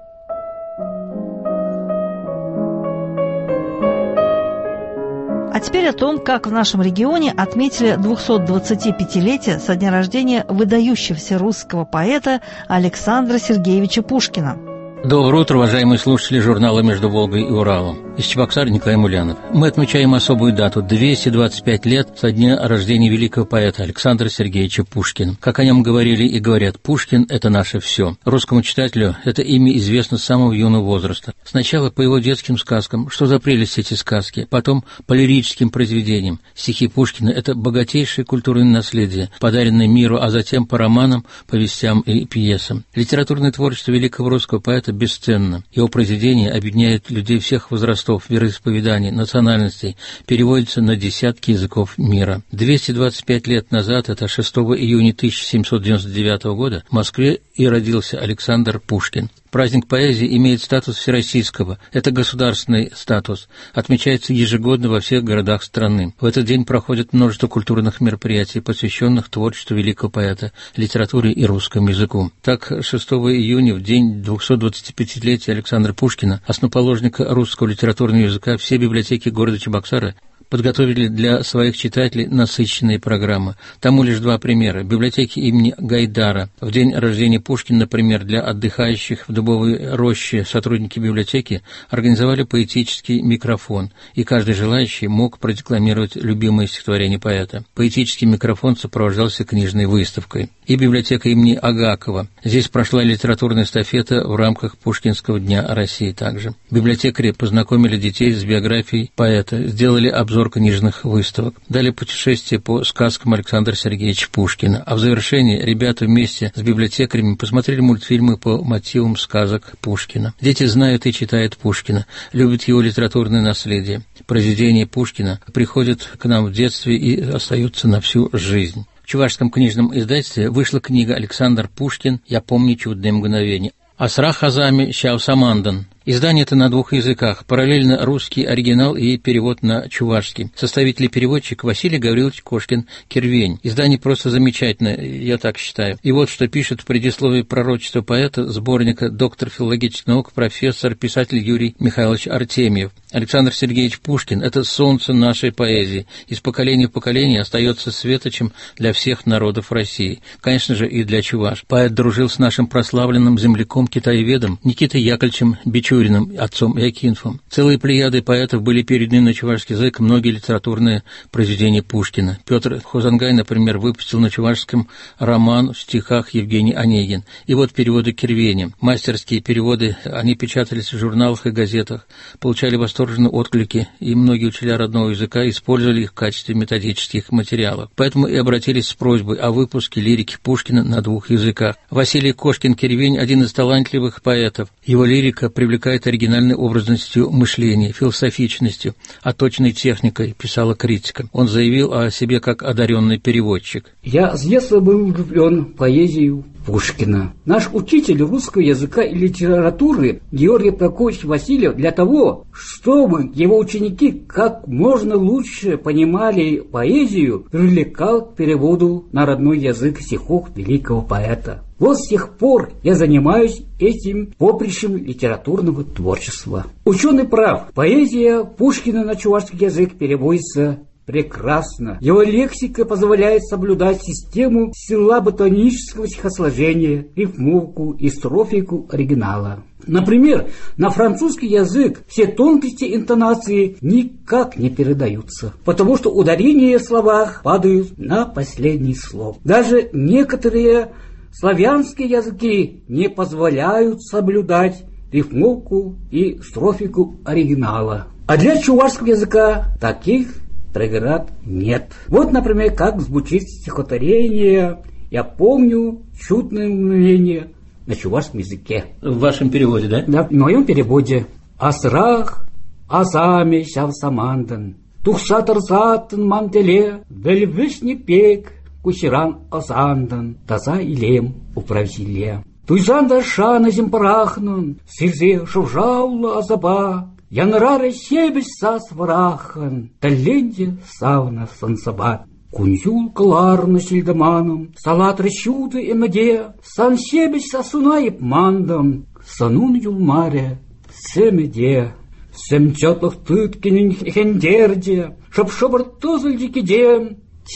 А теперь о том, как в нашем регионе отметили двухсотдвадцатипятилетие со дня рождения выдающегося русского поэта Александра Сергеевича Пушкина. Доброе утро, уважаемые слушатели журнала «Между Волгой и Уралом». Из Чебоксара Николай Мулянов. Мы отмечаем особую дату – двести двадцать пять лет со дня рождения великого поэта Александра Сергеевича Пушкина. Как о нем говорили и говорят, Пушкин – это наше все. Русскому читателю это имя известно с самого юного возраста. Сначала по его детским сказкам, что за прелесть эти сказки, потом по лирическим произведениям. Стихи Пушкина – это богатейшее культурное наследие, подаренное миру, а затем по романам, повестям и пьесам. Литературное творчество великого русского поэта бесценно. Его произведения объединяют людей всех возрастов, вероисповеданий, национальностей, переводятся на десятки языков мира. двести двадцать пять лет назад, это шестого июня тысяча семьсот девяносто девятого года, в Москве и родился Александр Пушкин. Праздник поэзии имеет статус всероссийского. Это государственный статус. Отмечается ежегодно во всех городах страны. В этот день проходит множество культурных мероприятий, посвященных творчеству великого поэта, литературе и русскому языку. Так, шестого июня, в день двухсотдвадцатипятилетия Александра Пушкина, основоположника русского литературного языка, все библиотеки города Чебоксара подготовили для своих читателей насыщенные программы. Тому лишь два примера. Библиотеки имени Гайдара. В день рождения Пушкина, например, для отдыхающих в Дубовой роще сотрудники библиотеки организовали поэтический микрофон, и каждый желающий мог продекламировать любимое стихотворение поэта. Поэтический микрофон сопровождался книжной выставкой. И библиотека имени Агакова. Здесь прошла литературная эстафета в рамках Пушкинского дня России также. Библиотекари познакомили детей с биографией поэта, сделали обзор книжных выставок, дали путешествие по сказкам Александра Сергеевича Пушкина, а в завершении ребята вместе с библиотекарями посмотрели мультфильмы по мотивам сказок Пушкина. Дети знают и читают Пушкина, любят его литературное наследие. Произведения Пушкина приходят к нам в детстве и остаются на всю жизнь. В Чувашском книжном издательстве вышла книга «Александр Пушкин. Я помню чудное мгновение». Асра Хазами Щаусамандан. Издание это на двух языках, параллельно русский оригинал и перевод на чувашский. Составитель и переводчик Василий Гаврилович Кошкин-Кирвень. Издание просто замечательное, я так считаю. И вот что пишет в предисловии пророчества поэта сборника доктор филологических наук, профессор, писатель Юрий Михайлович Артемьев. Александр Сергеевич Пушкин – это солнце нашей поэзии. Из поколения в поколение остается светочем для всех народов России. Конечно же, и для чуваш. Поэт дружил с нашим прославленным земляком-китаеведом Никитой Яковлевичем Бичурин. Тюриным, отцом Якинфом. Целые плеяды поэтов были переданы на чувашский язык многие литературные произведения Пушкина. Петр Хозангай, например, выпустил на чувашском роман в стихах Евгений Онегин. И вот переводы Кирвени. Мастерские переводы, они печатались в журналах и газетах, получали восторженные отклики, и многие учителя родного языка использовали их в качестве методических материалов. Поэтому и обратились с просьбой о выпуске лирики Пушкина на двух языках. Василий Кошкин-Кирвень – один из талантливых поэтов. Его лирика привлекает оригинальной образностью мышления, философичностью, отточенной техникой, писала критика. Он заявил о себе как одаренный переводчик. «Я с детства был влюблен в поэзию Пушкина. Наш учитель русского языка и литературы Георгий Прокофьевич Васильев для того, чтобы его ученики как можно лучше понимали поэзию, привлекал к переводу на родной язык стихов великого поэта. Вот с тех пор я занимаюсь этим поприщем литературного творчества. Ученый прав, поэзия Пушкина на чувашский язык переводится прекрасно. Его лексика позволяет соблюдать систему силаботонического стихосложения, рифмовку и строфику оригинала. Например, на французский язык все тонкости интонации никак не передаются, потому что ударения в словах падают на последний слог. Даже некоторые славянские языки не позволяют соблюдать рифмовку и строфику оригинала. А для чувашского языка таких преград нет. Вот, например, как звучит стихотворение «Я помню чудное мгновение» на чувашском языке. В вашем переводе, да? Да, в моем переводе. «Асрах, асами шав самандан, тухшатарсатын мантеле, вельвишни пек, кусиран асандан, таза илем управзиле. Туйзанда шана зимпарахнун, сирзе шувжаула азаба, янрары себес сас варахан, таленде савна сансабат. Кунзюл каларна сильдаманом, салат рещуды эмеде, сан себес сасунайып мандам, санун юлмаре, семеде. Семчатлых тыткинин хендерде, шап-шабар тозыльдикиде,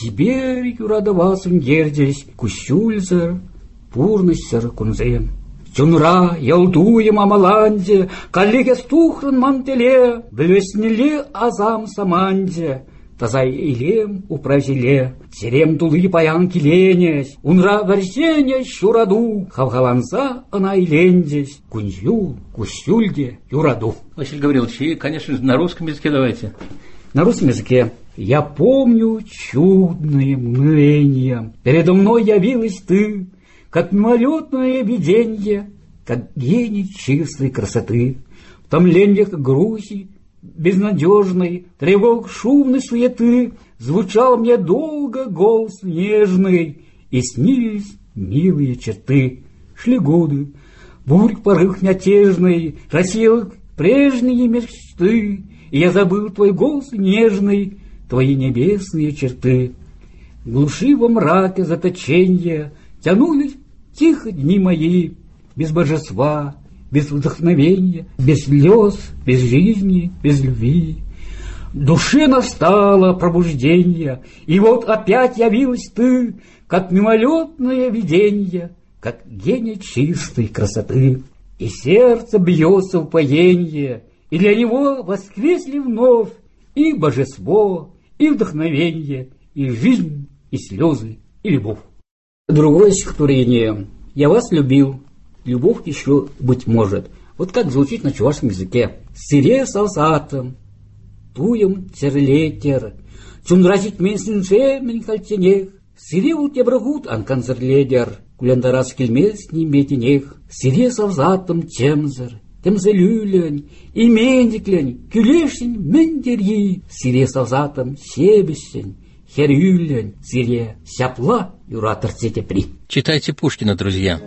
тебе юрадавасын гердесь, кущульзер, пурнысер кунзем. Чунра, ялдуем амаланде, коллеге стухран мантеле, блеснеле азам саманде, тазай илем управзиле, серем тулы паянки ленясь, унра варсеня щураду, хавхаланса она илендесь, кунзюл, кусюльде, юраду. Василий Гаврилович, и, конечно, на русском языке давайте. На русском языке. Я помню чудные мгновения, передо мной явилась ты, как мимолетное виденье, как гений чистой красоты. В томленьях грузи безнадежной, тревог шумной суеты, звучал мне долго голос нежный, и снились милые черты. Шли годы, бурь порыв мятежный, рассеял прежние мечты, и я забыл твой голос нежный, твои небесные черты. В глуши во мраке заточенья тянулись тихо дни мои, без божества, без вдохновения, без слез, без жизни, без любви. В душе настало пробуждение, и вот опять явилась ты, как мимолетное виденье, как гений чистой красоты. И сердце бьется в упоенье, и для него воскресли вновь и божество, и вдохновенье, и жизнь, и слезы, и любовь. Другое стихотворение. Я вас любил, любовь еще быть может. Вот как звучит на чувашском языке. Сире салсатом, туем терлетер, чунразить менсинше менхальтенех, сире утебрагут анканзерледер, куляндарас кельмес неметенех, сире салсатом темзер, темзелюлень, имендиклень, кюлешень мендерьи, сире салсатом себесень, херюлень, сире сяпла, юратор цетепри. Читайте Пушкина, друзья.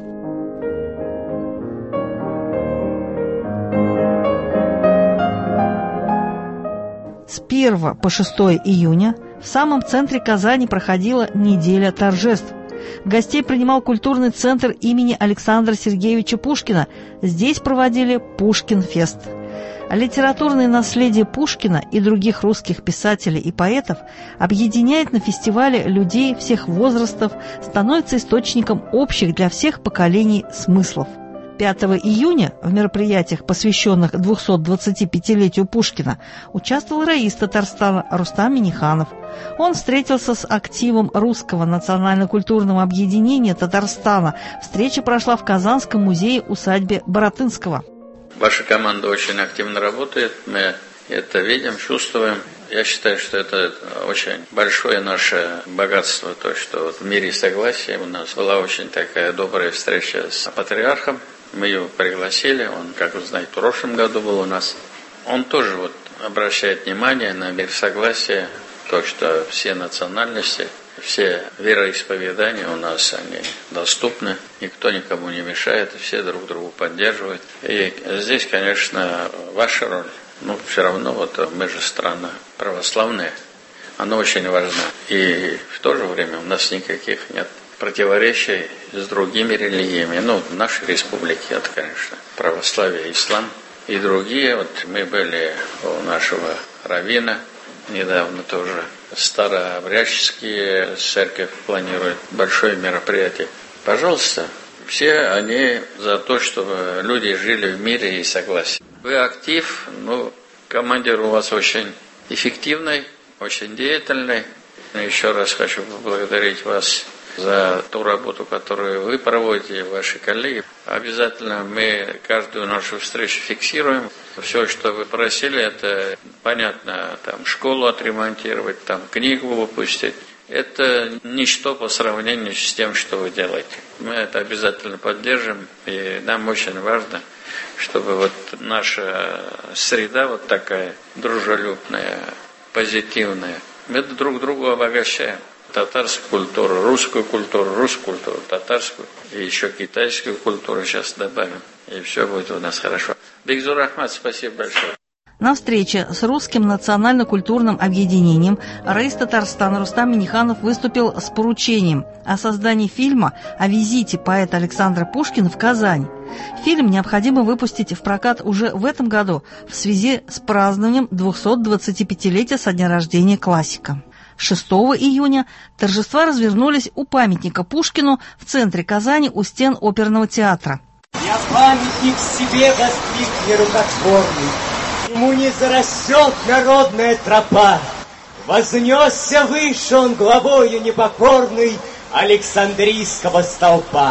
С первого по шестое июня в самом центре Казани проходила неделя торжеств. Гостей принимал культурный центр имени Александра Сергеевича Пушкина. Здесь проводили Пушкин-фест. Литературное наследие Пушкина и других русских писателей и поэтов объединяет на фестивале людей всех возрастов, становится источником общих для всех поколений смыслов. пятого июня в мероприятиях, посвященных двухсот двадцатипятилетию Пушкина, участвовал раис Татарстана Рустам Минниханов. Он встретился с активом Русского национально-культурного объединения Татарстана. Встреча прошла в Казанском музее-усадьбе Баратынского. Ваша команда очень активно работает, мы это видим, чувствуем. Я считаю, что это очень большое наше богатство, то, что вот в мире согласия у нас была очень такая добрая встреча с патриархом. Мы его пригласили, он, как вы знаете, в прошлом году был у нас. Он тоже вот обращает внимание на мир согласия, то, что все национальности, все вероисповедания у нас, они доступны, никто никому не мешает, все друг другу поддерживают. И здесь, конечно, ваша роль, ну, все равно, вот мы же страна православная, она очень важна. И в то же время у нас никаких нет противоречий с другими религиями. Ну, в нашей республике это, конечно, православие, ислам и другие. Вот мы были у нашего раввина недавно тоже. Старообрядческие церковь планирует большое мероприятие. Пожалуйста, все они за то, чтобы люди жили в мире и согласии. Вы актив, ну, командир у вас очень эффективный, очень деятельный. Еще раз хочу поблагодарить вас за ту работу, которую вы проводите, ваши коллеги. Обязательно мы каждую нашу встречу фиксируем. Все, что вы просили, это понятно, там школу отремонтировать, там книгу выпустить. Это ничто по сравнению с тем, что вы делаете. Мы это обязательно поддержим, и нам очень важно, чтобы вот наша среда вот такая дружелюбная, позитивная, мы друг друга обогащаем. Татарскую культуру, русскую культуру, русскую культуру, татарскую и еще китайскую культуру сейчас добавим. И все будет у нас хорошо. Бигзур Ахмад, спасибо большое. На встрече с Русским национально-культурным объединением раис Татарстана Рустам Минниханов выступил с поручением о создании фильма о визите поэта Александра Пушкина в Казань. Фильм необходимо выпустить в прокат уже в этом году в связи с празднованием двухсотдвадцатипятилетия со дня рождения классика. шестого июня торжества развернулись у памятника Пушкину в центре Казани у стен оперного театра. Я памятник себе воздвиг нерукотворный, ему не зарастет народная тропа. Вознесся выше он главою непокорной Александрийского столпа.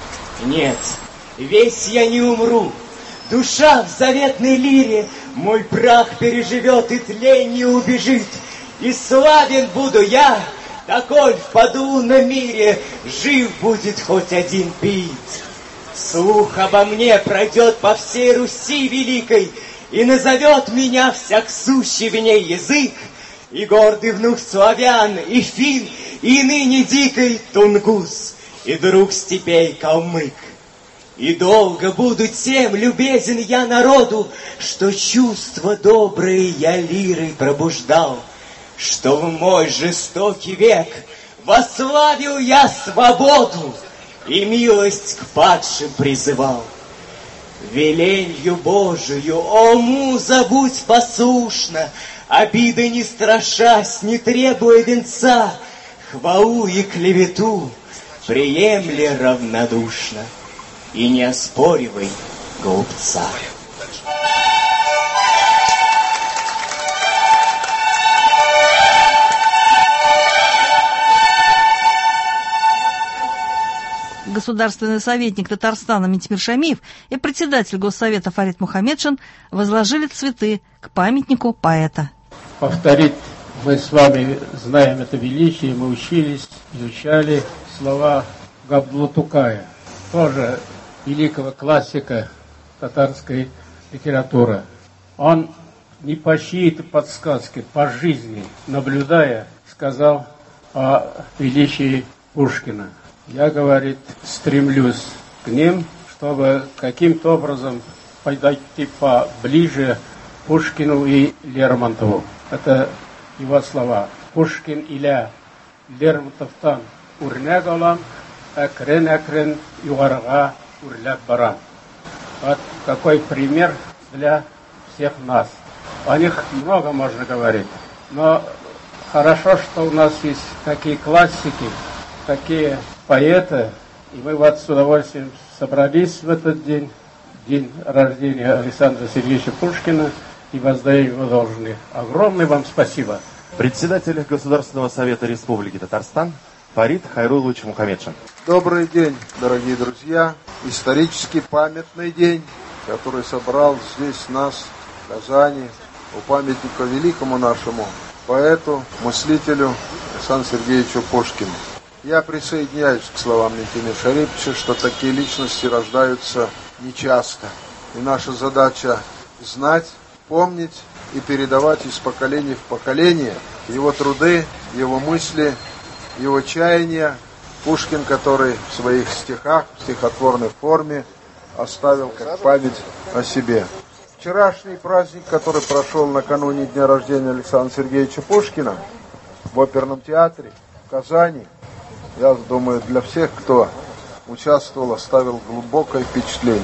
Нет, весь я не умру, душа в заветной лире, мой прах переживет и тлень убежит. И славен буду я, такой впаду на мире, жив будет хоть один пит. Слух обо мне пройдет по всей Руси великой, и назовет меня всяк сущий в ней язык, и гордый внук славян, и фин, и ныне дикой тунгус, и друг степей калмык. И долго буду тем любезен я народу, что чувства добрые я лирой пробуждал, что в мой жестокий век восславил я свободу и милость к падшим призывал. Веленью Божию, о муза, будь послушна, обиды не страшась, не требуя венца, хвалу и клевету приемли равнодушно и не оспоривай глупца. Государственный советник Татарстана Ментимир Шамиев и председатель Госсовета Фарид Мухаммедшин возложили цветы к памятнику поэта. Повторить, мы с вами знаем это величие, мы учились, изучали слова Габдулла Тукая, тоже великого классика татарской литературы. Он не по чьей-то подсказке, по жизни, наблюдая, сказал о величии Пушкина. Я, говорит, стремлюсь к ним, чтобы каким-то образом подойти поближе к Пушкину и Лермонтову. Это его слова. Пушкин иля Лермонтовтан урнәк алам, әкрен-әкрен югарыга үрләп барам. Вот какой пример для всех нас. О них много можно говорить, но хорошо, что у нас есть такие классики, такие поэты, и мы вот с удовольствием собрались в этот день, день рождения Александра Сергеевича Пушкина, и воздаем ему должное. Огромное вам спасибо. Председатель Государственного совета Республики Татарстан Фарид Хайрулович Мухаммедшин. Добрый день, дорогие друзья. Исторически памятный день, который собрал здесь нас, в Казани, у памятника великому нашему поэту, мыслителю Александру Сергеевичу Пушкину. Я присоединяюсь к словам Никиты Шариповича, что такие личности рождаются нечасто. И наша задача знать, помнить и передавать из поколения в поколение его труды, его мысли, его чаяния. Пушкин, который в своих стихах, в стихотворной форме оставил как память о себе. Вчерашний праздник, который прошел накануне дня рождения Александра Сергеевича Пушкина в оперном театре в Казани, я думаю, для всех, кто участвовал, оставил глубокое впечатление.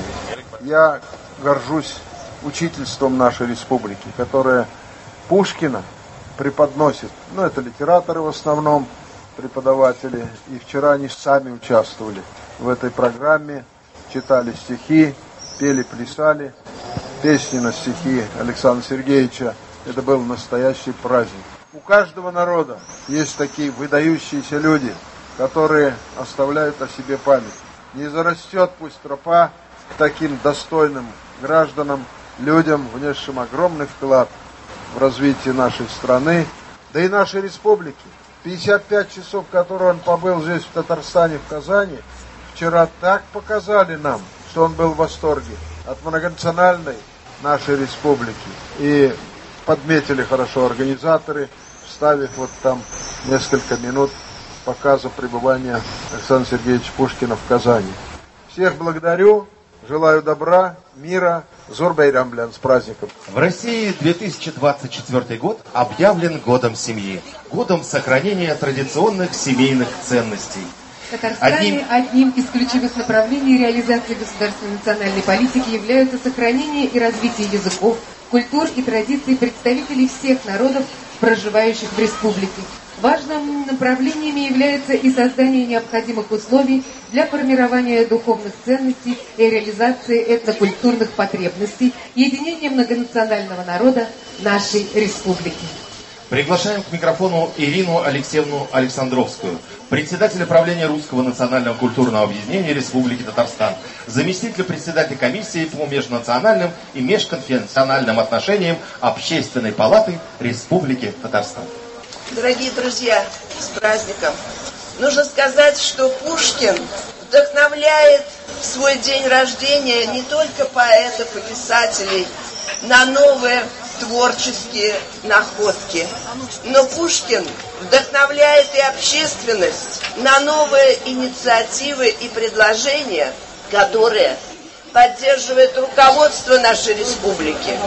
Я горжусь учительством нашей республики, которая Пушкина преподносит. Ну, это литераторы в основном, преподаватели. И вчера они сами участвовали в этой программе, читали стихи, пели, плясали. Песни на стихи Александра Сергеевича. Это был настоящий праздник. У каждого народа есть такие выдающиеся люди, которые оставляют о себе память. Не зарастет пусть тропа к таким достойным гражданам, людям, внесшим огромный вклад в развитие нашей страны, да и нашей республики. пятьдесят пять часов, которые он побыл здесь, в Татарстане, в Казани, вчера так показали нам, что он был в восторге от многонациональной нашей республики. И подметили хорошо организаторы, вставив вот там несколько минут показа пребывания Александра Сергеевича Пушкина в Казани. Всех благодарю, желаю добра, мира. Зур-Байрам, блян, с праздником. В России две тысячи двадцать четвёртый год объявлен годом семьи, годом сохранения традиционных семейных ценностей. В Татарстане одним... одним из ключевых направлений реализации государственной национальной политики являются сохранение и развитие языков, культур и традиций представителей всех народов, проживающих в республике. Важным направлениями является и создание необходимых условий для формирования духовных ценностей и реализации этнокультурных потребностей, единения многонационального народа нашей республики. Приглашаем к микрофону Ирину Алексеевну Александровскую, председателя правления Русского национального культурного объединения Республики Татарстан, заместителя председателя комиссии по межнациональным и межконфессиональным отношениям Общественной палаты Республики Татарстан. Дорогие друзья, с праздником! Нужно сказать, что Пушкин вдохновляет в свой день рождения не только поэтов и писателей на новые творческие находки, но Пушкин вдохновляет и общественность на новые инициативы и предложения, которые поддерживает руководство нашей республики.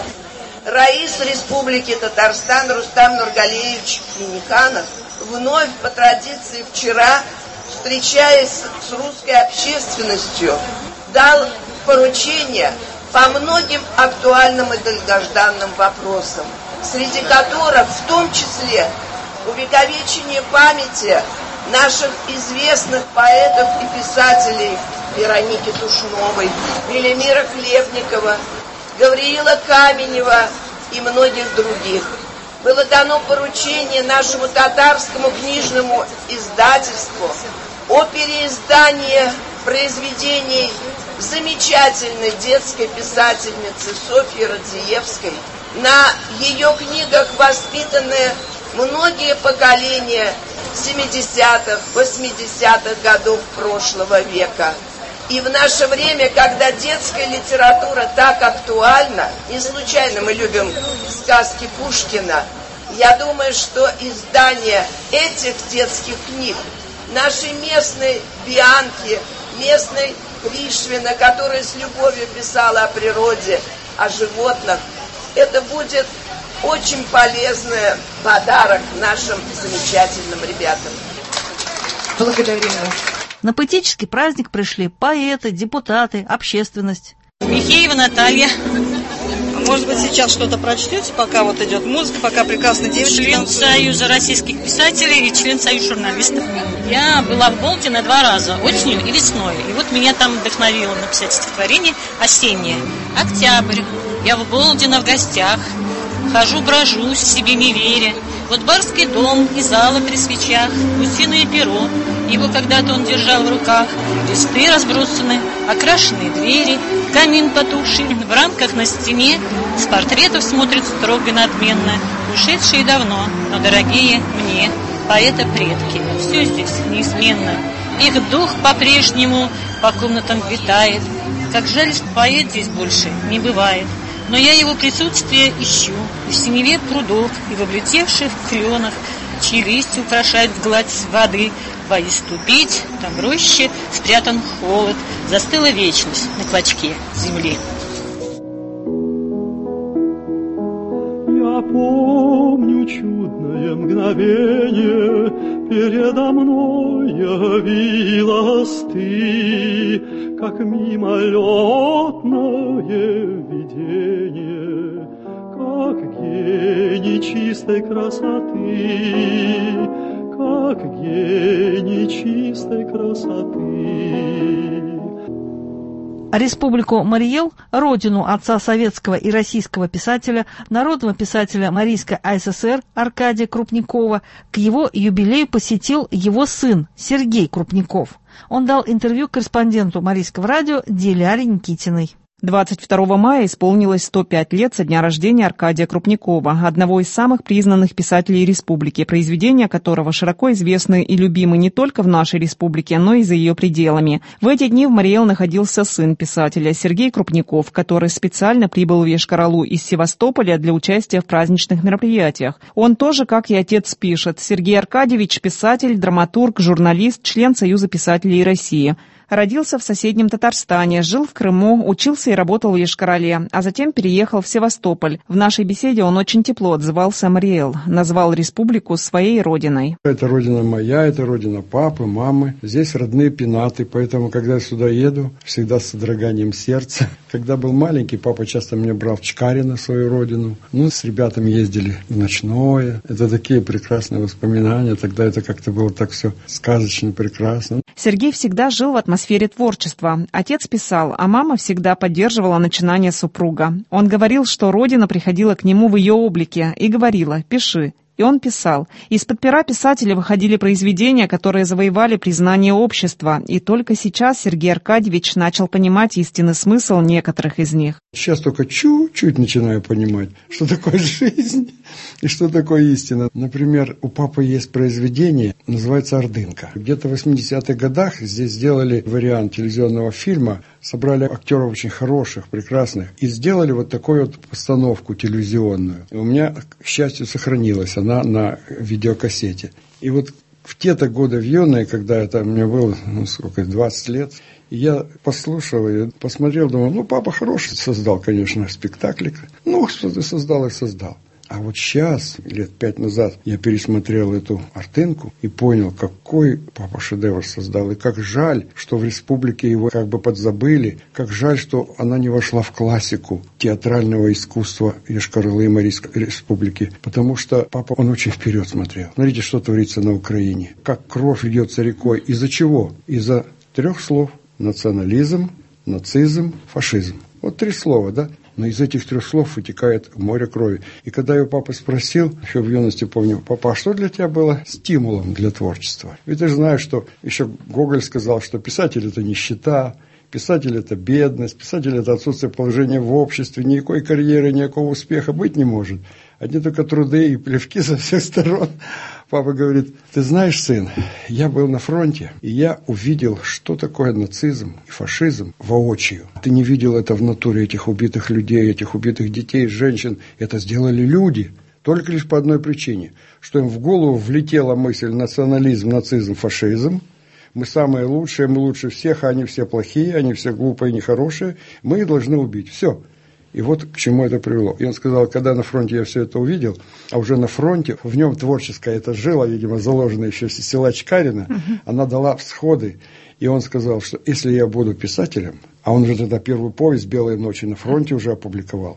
Раис Республики Татарстан Рустам Нургалиевич Миниханов вновь по традиции вчера, встречаясь с русской общественностью, дал поручение по многим актуальным и долгожданным вопросам, среди которых в том числе увековечение памяти наших известных поэтов и писателей Вероники Тушновой, Велимира Хлебникова, Гавриила Каменева и многих других. Было дано поручение нашему татарскому книжному издательству о переиздании произведений замечательной детской писательницы Софьи Радзиевской. На ее книгах воспитаны многие поколения семидесятых, восьмидесятых годов прошлого века. И в наше время, когда детская литература так актуальна, не случайно мы любим сказки Пушкина, я думаю, что издание этих детских книг нашей местной Бианки, местной Пришвина, которая с любовью писала о природе, о животных, это будет очень полезный подарок нашим замечательным ребятам. Благодарю вас. На поэтический праздник пришли поэты, депутаты, общественность. Михеева Наталья, Может быть, сейчас что-то прочтете, пока вот идет музыка, пока прекрасные девочки Член танцуют? Союза российских писателей и член Союза журналистов. Я была в Болдино два раза, осенью и весной. И вот меня там вдохновило написать стихотворение осеннее. Октябрь. Я в Болдино в гостях. Хожу, брожусь, себе не веря. Вот барский дом и зала при свечах, гусиное перо, его когда-то он держал в руках, листы разбросаны, окрашенные двери, камин потухший, в рамках на стене, с портретов смотрят строго надменно, ушедшие давно, но дорогие мне, поэта-предки, все здесь неизменно. Их дух по-прежнему по комнатам витает, как жаль, что поэт здесь больше не бывает. Но я его присутствие ищу и в синеве прудов, и в облетевших кленах, чьи листья украшают гладь воды. Боюсь ступить, там в роще спрятан холод, застыла вечность на клочке земли. Я помню чудное мгновение, передо мной явилась ты, как мимолетное видение, как гений чистой красоты, как гений чистой красоты. Республику Марий Эл, родину отца советского и российского писателя, народного писателя Марийской А Эс Эс Эр Аркадия Крупникова, к его юбилею посетил его сын Сергей Крупников. Он дал интервью корреспонденту Марийского радио Диляре Никитиной. двадцать второго мая исполнилось сто пять лет со дня рождения Аркадия Крупникова, одного из самых признанных писателей республики, произведения которого широко известны и любимы не только в нашей республике, но и за ее пределами. В эти дни в Марий Эл находился сын писателя Сергей Крупников, который специально прибыл в Йошкар-Олу из Севастополя для участия в праздничных мероприятиях. Он тоже, как и отец, пишет. Сергей Аркадьевич – писатель, драматург, журналист, член Союза писателей России. Родился в соседнем Татарстане, жил в Крыму, учился и работал в Йошкар-Оле, а затем переехал в Севастополь. В нашей беседе он очень тепло отзывался о Марий Эл, назвал республику своей родиной. Это родина моя, это родина папы, мамы. Здесь родные пенаты, поэтому, когда я сюда еду, всегда с содроганием сердца. Когда был маленький, папа часто меня брал в Чкарино, свою родину. Ну, с ребятами ездили в ночное. Это такие прекрасные воспоминания. Тогда это как-то было так все сказочно, прекрасно. Сергей всегда жил в атмосфере творчества. Отец писал, а мама всегда поддерживала начинание супруга. Он говорил, что родина приходила к нему в ее облике и говорила «пиши». И он писал. Из-под пера писателя выходили произведения, которые завоевали признание общества. И только сейчас Сергей Аркадьевич начал понимать истинный смысл некоторых из них. Сейчас только чуть-чуть начинаю понимать, что такое жизнь и что такое истина. Например, у папы есть произведение, называется «Ордынка». Где-то в восьмидесятых годах здесь сделали вариант телевизионного фильма, собрали актеров очень хороших, прекрасных, и сделали вот такую вот постановку телевизионную. И у меня, к счастью, сохранилась она на видеокассете. И вот в те-то годы в юные, когда это мне было, ну, сколько, двадцать лет, я послушал и посмотрел, думал, ну, папа хороший создал, конечно, спектаклик. Ну, что ты создал и создал. А вот сейчас, лет пять назад, я пересмотрел эту «Ордынку» и понял, какой папа шедевр создал. И как жаль, что в республике его как бы подзабыли. Как жаль, что она не вошла в классику театрального искусства Йошкар-Олы и Марийской республики. Потому что папа, он очень вперед смотрел. Смотрите, что творится на Украине. Как кровь льется рекой. Из-за чего? Из-за трех слов. Национализм, нацизм, фашизм. Вот три слова, да? Но из этих трех слов вытекает море крови. И когда я у папы спросил, еще в юности помню, папа, а что для тебя было стимулом для творчества? Ведь ты же знаешь, что еще Гоголь сказал, что писатель – это нищета, писатель – это бедность, писатель – это отсутствие положения в обществе, никакой карьеры, никакого успеха быть не может. Одни только труды и плевки со всех сторон. Папа говорит, ты знаешь, сын, я был на фронте, и я увидел, что такое нацизм и фашизм воочию. Ты не видел это в натуре, этих убитых людей, этих убитых детей, женщин. Это сделали люди, только лишь по одной причине, что им в голову влетела мысль национализм, нацизм, фашизм. Мы самые лучшие, мы лучше всех, а они все плохие, они все глупые, нехорошие. Мы их должны убить. Все. И вот к чему это привело. И он сказал, когда на фронте я все это увидел, а уже на фронте, в нем творческая эта жила, видимо, заложенная еще с села Чкарино, uh-huh. она дала всходы. И он сказал, что если я буду писателем, а он же тогда первую повесть «Белые ночи» на фронте уже опубликовал, то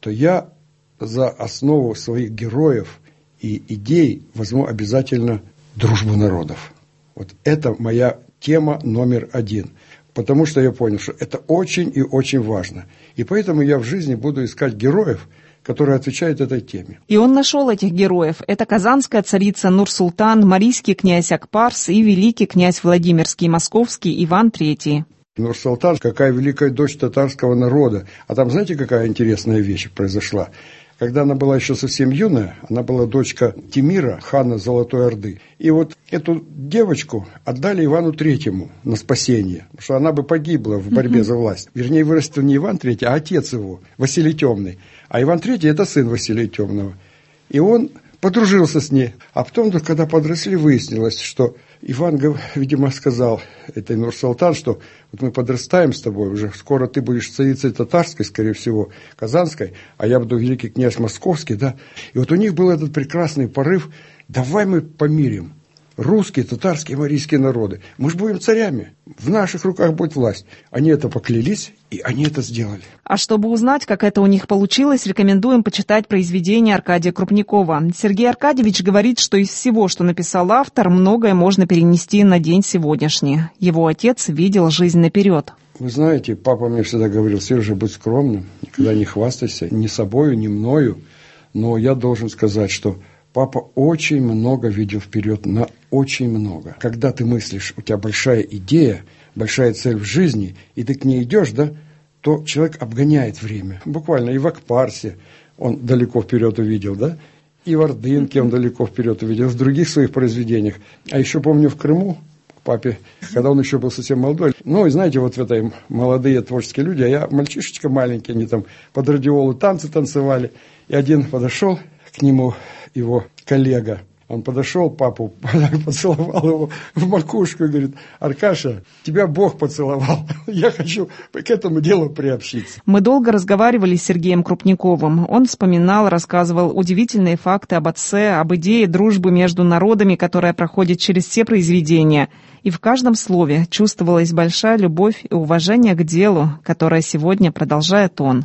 то я за основу своих героев и идей возьму обязательно дружбу народов. Вот это моя тема номер один. Потому что я понял, что это очень и очень важно. И поэтому я в жизни буду искать героев, которые отвечают этой теме. И он нашел этих героев. Это казанская царица Нур-Султан, марийский князь Акбарс и великий князь Владимирский и Московский Иван Третий. Нур-Султан, какая великая дочь татарского народа. А там знаете, какая интересная вещь произошла? Когда она была еще совсем юная, она была дочка Тимира, хана Золотой Орды. И вот эту девочку отдали Ивану Третьему на спасение, потому что она бы погибла в борьбе за власть. Вернее, вырастил не Иван Третий, а отец его, Василий Темный. А Иван Третий – это сын Василия Темного. И он подружился с ней. А потом, когда подросли, выяснилось, что Иван, видимо, сказал этой Нур-Султан, что вот мы подрастаем с тобой, уже скоро ты будешь царицей татарской, скорее всего, казанской, а я буду великий князь московский, да. И вот у них был этот прекрасный порыв: давай мы помирим русские, татарские, марийские народы. Мы же будем царями, в наших руках будет власть. Они это поклялись, и они это сделали. А чтобы узнать, как это у них получилось, рекомендуем почитать произведения Аркадия Крупникова. Сергей Аркадьевич говорит, что из всего, что написал автор, многое можно перенести на день сегодняшний. Его отец видел жизнь наперед. Вы знаете, папа мне всегда говорил: Сережа, будь скромным, никогда не хвастайся ни собою, ни мною. Но я должен сказать, что папа очень много видел вперед, на очень много. Когда ты мыслишь, у тебя большая идея, большая цель в жизни, и ты к ней идешь, да, то человек обгоняет время. Буквально и в Акбарсе он далеко вперед увидел, да, и в Ордынке он далеко вперед увидел, в других своих произведениях. А еще помню в Крыму, папе, когда он еще был совсем молодой. Ну, и знаете, вот в этой молодые творческие люди, а я мальчишечка маленький, они там под радиолу танцы танцевали, и один подошел к нему, его коллега, он подошел, папу поцеловал его в макушку и говорит: Аркаша, тебя Бог поцеловал, я хочу к этому делу приобщиться. Мы долго разговаривали с Сергеем Крупниковым. Он вспоминал, рассказывал удивительные факты об отце, об идее дружбы между народами, которая проходит через все произведения. И в каждом слове чувствовалась большая любовь и уважение к делу, которое сегодня продолжает он.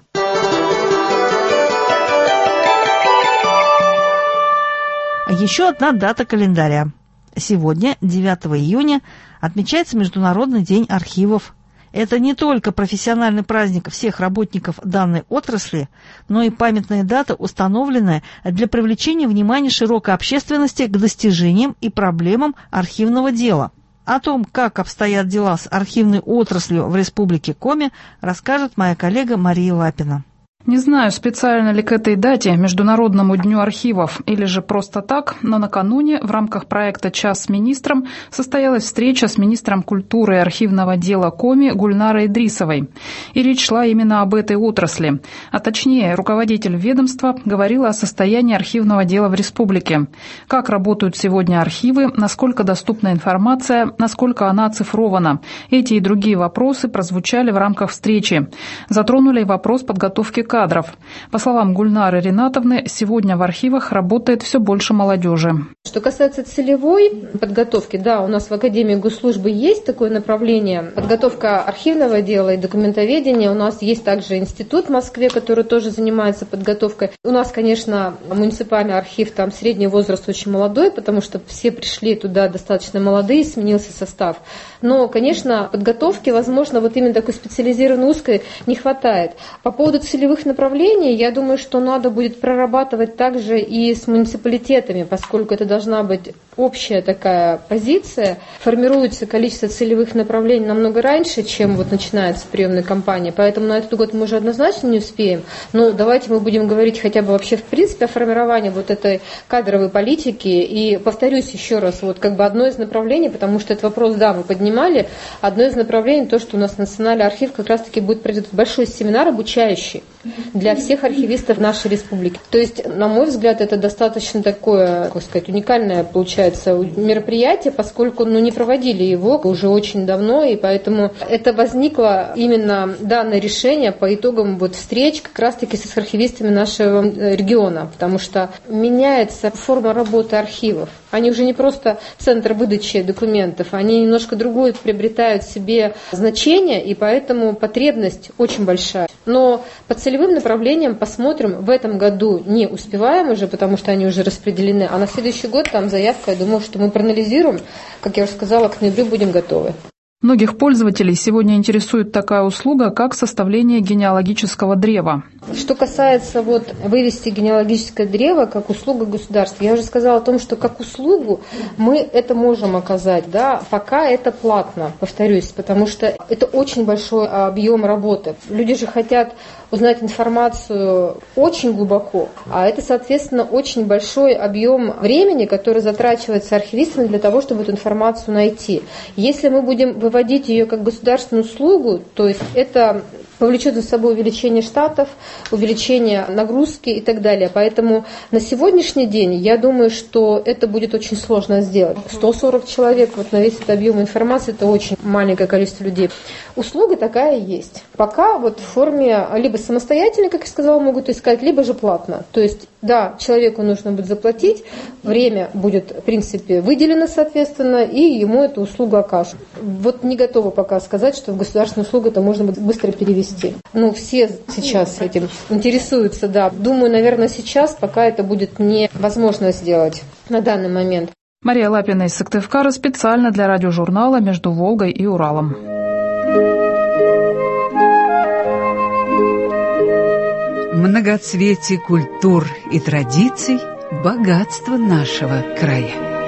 Еще одна дата календаря. Сегодня, девятого июня, отмечается Международный день архивов. Это не только профессиональный праздник всех работников данной отрасли, но и памятная дата, установленная для привлечения внимания широкой общественности к достижениям и проблемам архивного дела. О том, как обстоят дела с архивной отраслью в Республике Коми, расскажет моя коллега Мария Лапина. Не знаю, специально ли к этой дате, Международному дню архивов, или же просто так, но накануне в рамках проекта «Час с министром» состоялась встреча с министром культуры и архивного дела Коми Гульнарой Идрисовой. И речь шла именно об этой отрасли. А точнее, руководитель ведомства говорила о состоянии архивного дела в республике. Как работают сегодня архивы, насколько доступна информация, насколько она оцифрована. Эти и другие вопросы прозвучали в рамках встречи. Затронули и вопрос подготовки кадров. По словам Гульнары Ринатовны, сегодня в архивах работает все больше молодежи. Что касается целевой подготовки, да, у нас в Академии госслужбы есть такое направление. Подготовка архивного дела и документоведения. У нас есть также институт в Москве, который тоже занимается подготовкой. У нас, конечно, муниципальный архив, там средний возраст очень молодой, потому что все пришли туда достаточно молодые, сменился состав. Но, конечно, подготовки, возможно, вот именно такой специализированной узкой не хватает. По поводу целевых направлений, я думаю, что надо будет прорабатывать также и с муниципалитетами, поскольку это должна быть общая такая позиция. Формируется количество целевых направлений намного раньше, чем вот начинается приемная кампания, поэтому на этот год мы уже однозначно не успеем. Но давайте мы будем говорить хотя бы вообще в принципе о формировании вот этой кадровой политики. И повторюсь еще раз, вот как бы одно из направлений, потому что этот вопрос, да, мы поднимали, одно из направлений, то, что у нас Национальный архив как раз-таки будет проведен большой семинар обучающий для всех архивистов нашей республики. То есть, на мой взгляд, это достаточно такое, как сказать, уникальное получается мероприятие, поскольку ну, не проводили его уже очень давно, и поэтому это возникло именно данное решение по итогам вот встреч как раз-таки с архивистами нашего региона, потому что меняется форма работы архивов. Они уже не просто центр выдачи документов, они немножко другое приобретают себе значение, и поэтому потребность очень большая. Но по целевым направлениям посмотрим. В этом году не успеваем уже, потому что они уже распределены, а на следующий год там заявка, я думаю, что мы проанализируем, как я уже сказала, к ноябрю будем готовы. Многих пользователей сегодня интересует такая услуга, как составление генеалогического древа. Что касается вот вывести генеалогическое древо как услуга государства, я уже сказала о том, что как услугу мы это можем оказать, да, пока это платно, повторюсь, потому что это очень большой объем работы. Люди же хотят узнать информацию очень глубоко, а это, соответственно, очень большой объем времени, который затрачивается архивистами для того, чтобы эту информацию найти. Если мы будем выводить ее как государственную услугу, то есть это повлечет за собой увеличение штатов, увеличение нагрузки и так далее. Поэтому на сегодняшний день я думаю, что это будет очень сложно сделать. сто сорок человек вот на весь этот объем информации, это очень маленькое количество людей. Услуга такая есть. Пока вот в форме либо самостоятельно, как я сказала, могут искать, либо же платно. То есть, да, человеку нужно будет заплатить, время будет, в принципе, выделено, соответственно, и ему эту услугу окажут. Вот не готова пока сказать, что в государственную услугу это можно будет быстро перевести. Ну, все сейчас этим интересуются, да. Думаю, наверное, сейчас пока это будет невозможно сделать на данный момент. Мария Лапина из Сыктывкара специально для радиожурнала «Между Волгой и Уралом». Многоцветие культур и традиций – богатство нашего края.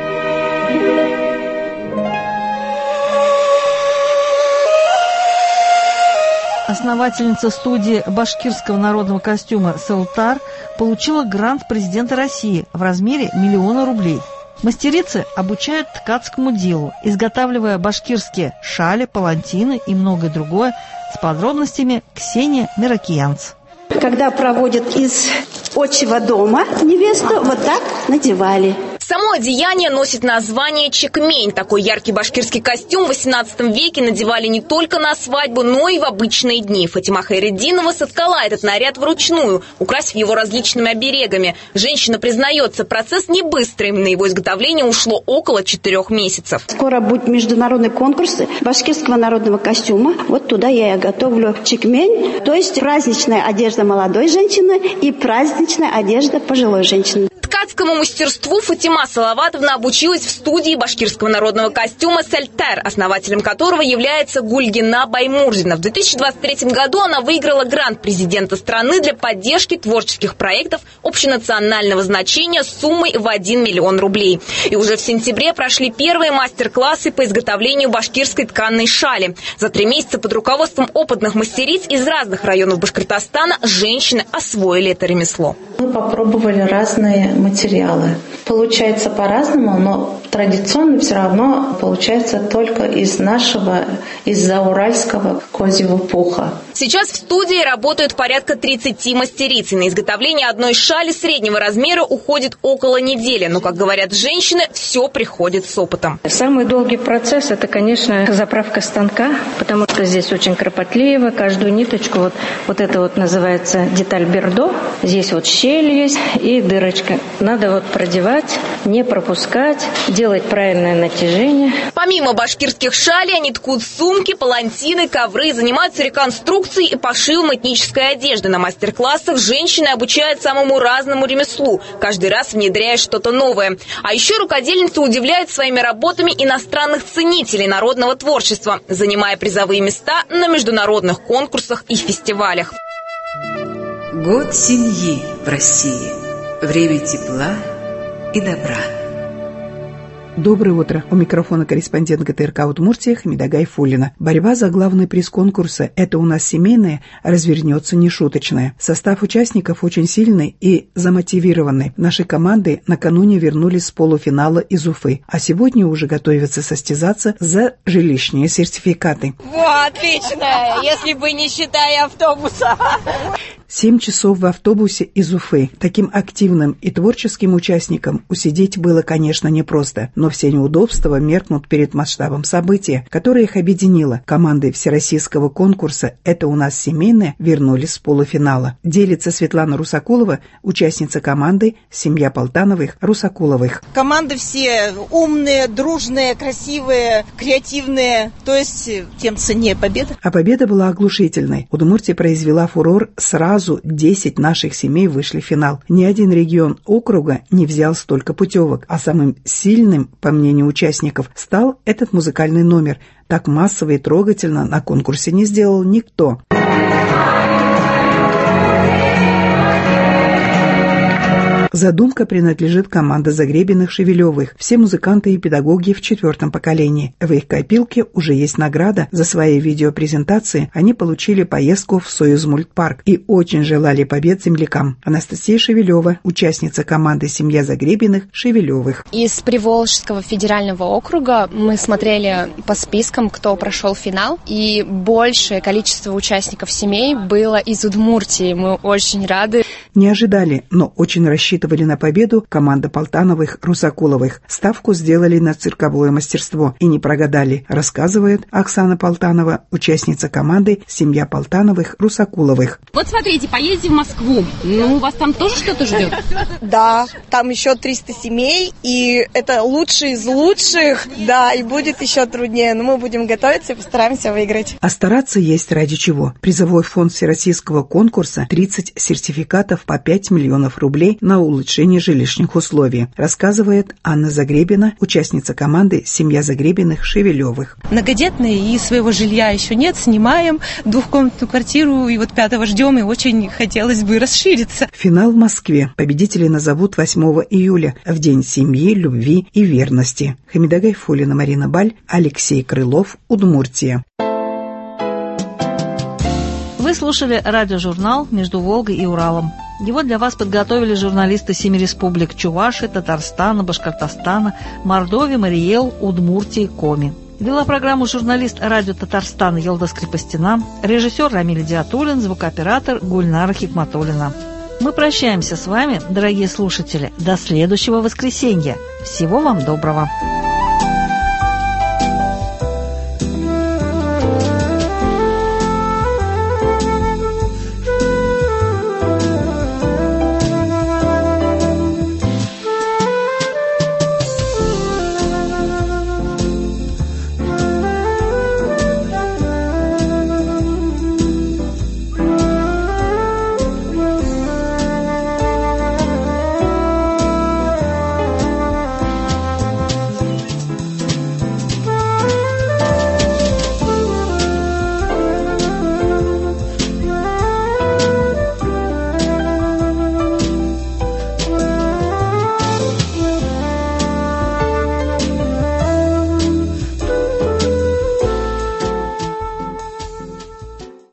Основательница студии башкирского народного костюма «Салтар» получила грант президента России в размере миллиона рублей. Мастерицы обучают ткацкому делу, изготавливая башкирские шали, палантины и многое другое. С подробностями Ксения Мирокиянц. Когда проводят из отчего дома невесту, вот так надевали. Само одеяние носит название чекмень. Такой яркий башкирский костюм в восемнадцатом веке надевали не только на свадьбу, но и в обычные дни. Фатима Хайретдинова соткала этот наряд вручную, украсив его различными оберегами. Женщина признается, процесс не быстрый. На его изготовление ушло около четырех месяцев. Скоро будет международный конкурс башкирского народного костюма. Вот туда я готовлю чекмень, то есть праздничная одежда молодой женщины и праздничная одежда пожилой женщины. Ткацкому мастерству Фатима Салаватовна обучилась в студии башкирского народного костюма «Сальтар», основателем которого является Гульгина Баймурзина. В две тысячи двадцать третьем году она выиграла грант президента страны для поддержки творческих проектов общенационального значения с суммой в один миллион рублей. И уже в сентябре прошли первые мастер-классы по изготовлению башкирской тканной шали. За три месяца под руководством опытных мастериц из разных районов Башкортостана женщины освоили это ремесло. Мы попробовали разные материалы. Получается по-разному, но традиционно все равно получается только из нашего, из зауральского козьего пуха. Сейчас в студии работают порядка тридцати мастериц. И на изготовление одной шали среднего размера уходит около недели. Но, как говорят женщины, все приходит с опытом. Самый долгий процесс – это, конечно, заправка станка, потому что здесь очень кропотливо. Каждую ниточку, вот, вот это вот называется деталь бердо. Здесь вот щель есть и дырочка. Надо вот продевать, не пропускать, делать правильное натяжение. Помимо башкирских шалей, они ткут сумки, палантины, ковры, занимаются реконструкцией и пошивом этнической одежды. На мастер-классах женщины обучают самому разному ремеслу, каждый раз внедряя что-то новое. А еще рукодельницы удивляют своими работами иностранных ценителей народного творчества, занимая призовые места на международных конкурсах и фестивалях. Год семьи в России. Время тепла и добра. Доброе утро. У микрофона корреспондент ГТРК Удмуртия Хамида Гайфуллина. Борьба за главный приз конкурса «Это у нас семейное» развернется нешуточная. Состав участников очень сильный и замотивированный. Наши команды накануне вернулись с полуфинала из Уфы, а сегодня уже готовятся состязаться за жилищные сертификаты. Во, отлично! Если бы не считая автобуса. Семь часов в автобусе из Уфы. Таким активным и творческим участникам усидеть было, конечно, непросто, но все неудобства меркнут перед масштабом события, которое их объединило. Команды всероссийского конкурса «Это у нас семейное» вернулись с полуфинала. Делится Светлана Русакулова, участница команды «Семья Полтановых-Русакуловых». Команды все умные, дружные, красивые, креативные, то есть тем ценнее победа. А победа была оглушительной. Удмуртия произвела фурор, сразу десять наших семей вышли в финал. Ни один регион округа не взял столько путевок, а самым сильным, по мнению участников, стал этот музыкальный номер. Так массово и трогательно на конкурсе не сделал никто. Задумка принадлежит команде Загребиных-Шевелевых. Все музыканты и педагоги в четвертом поколении. В их копилке уже есть награда. За свои видеопрезентации они получили поездку в Союзмультпарк и очень желали побед землякам. Анастасия Шевелева, участница команды «Семья Загребиных-Шевелевых». Из Приволжского федерального округа мы смотрели по спискам, кто прошел финал, и большее количество участников семей было из Удмуртии. Мы очень рады. Не ожидали, но очень рассчитывали на победу команда Полтановых-Русакуловых. Ставку сделали на цирковое мастерство и не прогадали, рассказывает Оксана Полтанова, участница команды «Семья Полтановых-Русакуловых». Вот смотрите, поедете в Москву, ну, вас там тоже что-то ждет? Да, там еще триста семей, и это лучшие из лучших, да, и будет еще труднее, но мы будем готовиться и постараемся выиграть. А стараться есть ради чего. Призовой фонд всероссийского конкурса – тридцать сертификатов по пять миллионов рублей на улучшение жилищных условий, рассказывает Анна Загребина, участница команды «Семья Загребиных-Шевелевых». Многодетные и своего жилья еще нет, снимаем двухкомнатную квартиру, и вот пятого ждем, и очень хотелось бы расшириться. Финал в Москве. Победителей назовут восьмого июля, в День семьи, любви и верности. Хамида Гайфуллина, Марина Баль, Алексей Крылов, Удмуртия. Вы слушали радиожурнал «Между Волгой и Уралом». Его для вас подготовили журналисты семи республик Чувашии, Татарстана, Башкортостана, Мордовии, Мариэл, Удмуртии, Коми. Вела программу журналист радио Татарстана Елда Скрипостина, режиссер Рамиль Диатуллин, звукооператор Гульнара Хикматуллина. Мы прощаемся с вами, дорогие слушатели, до следующего воскресенья. Всего вам доброго.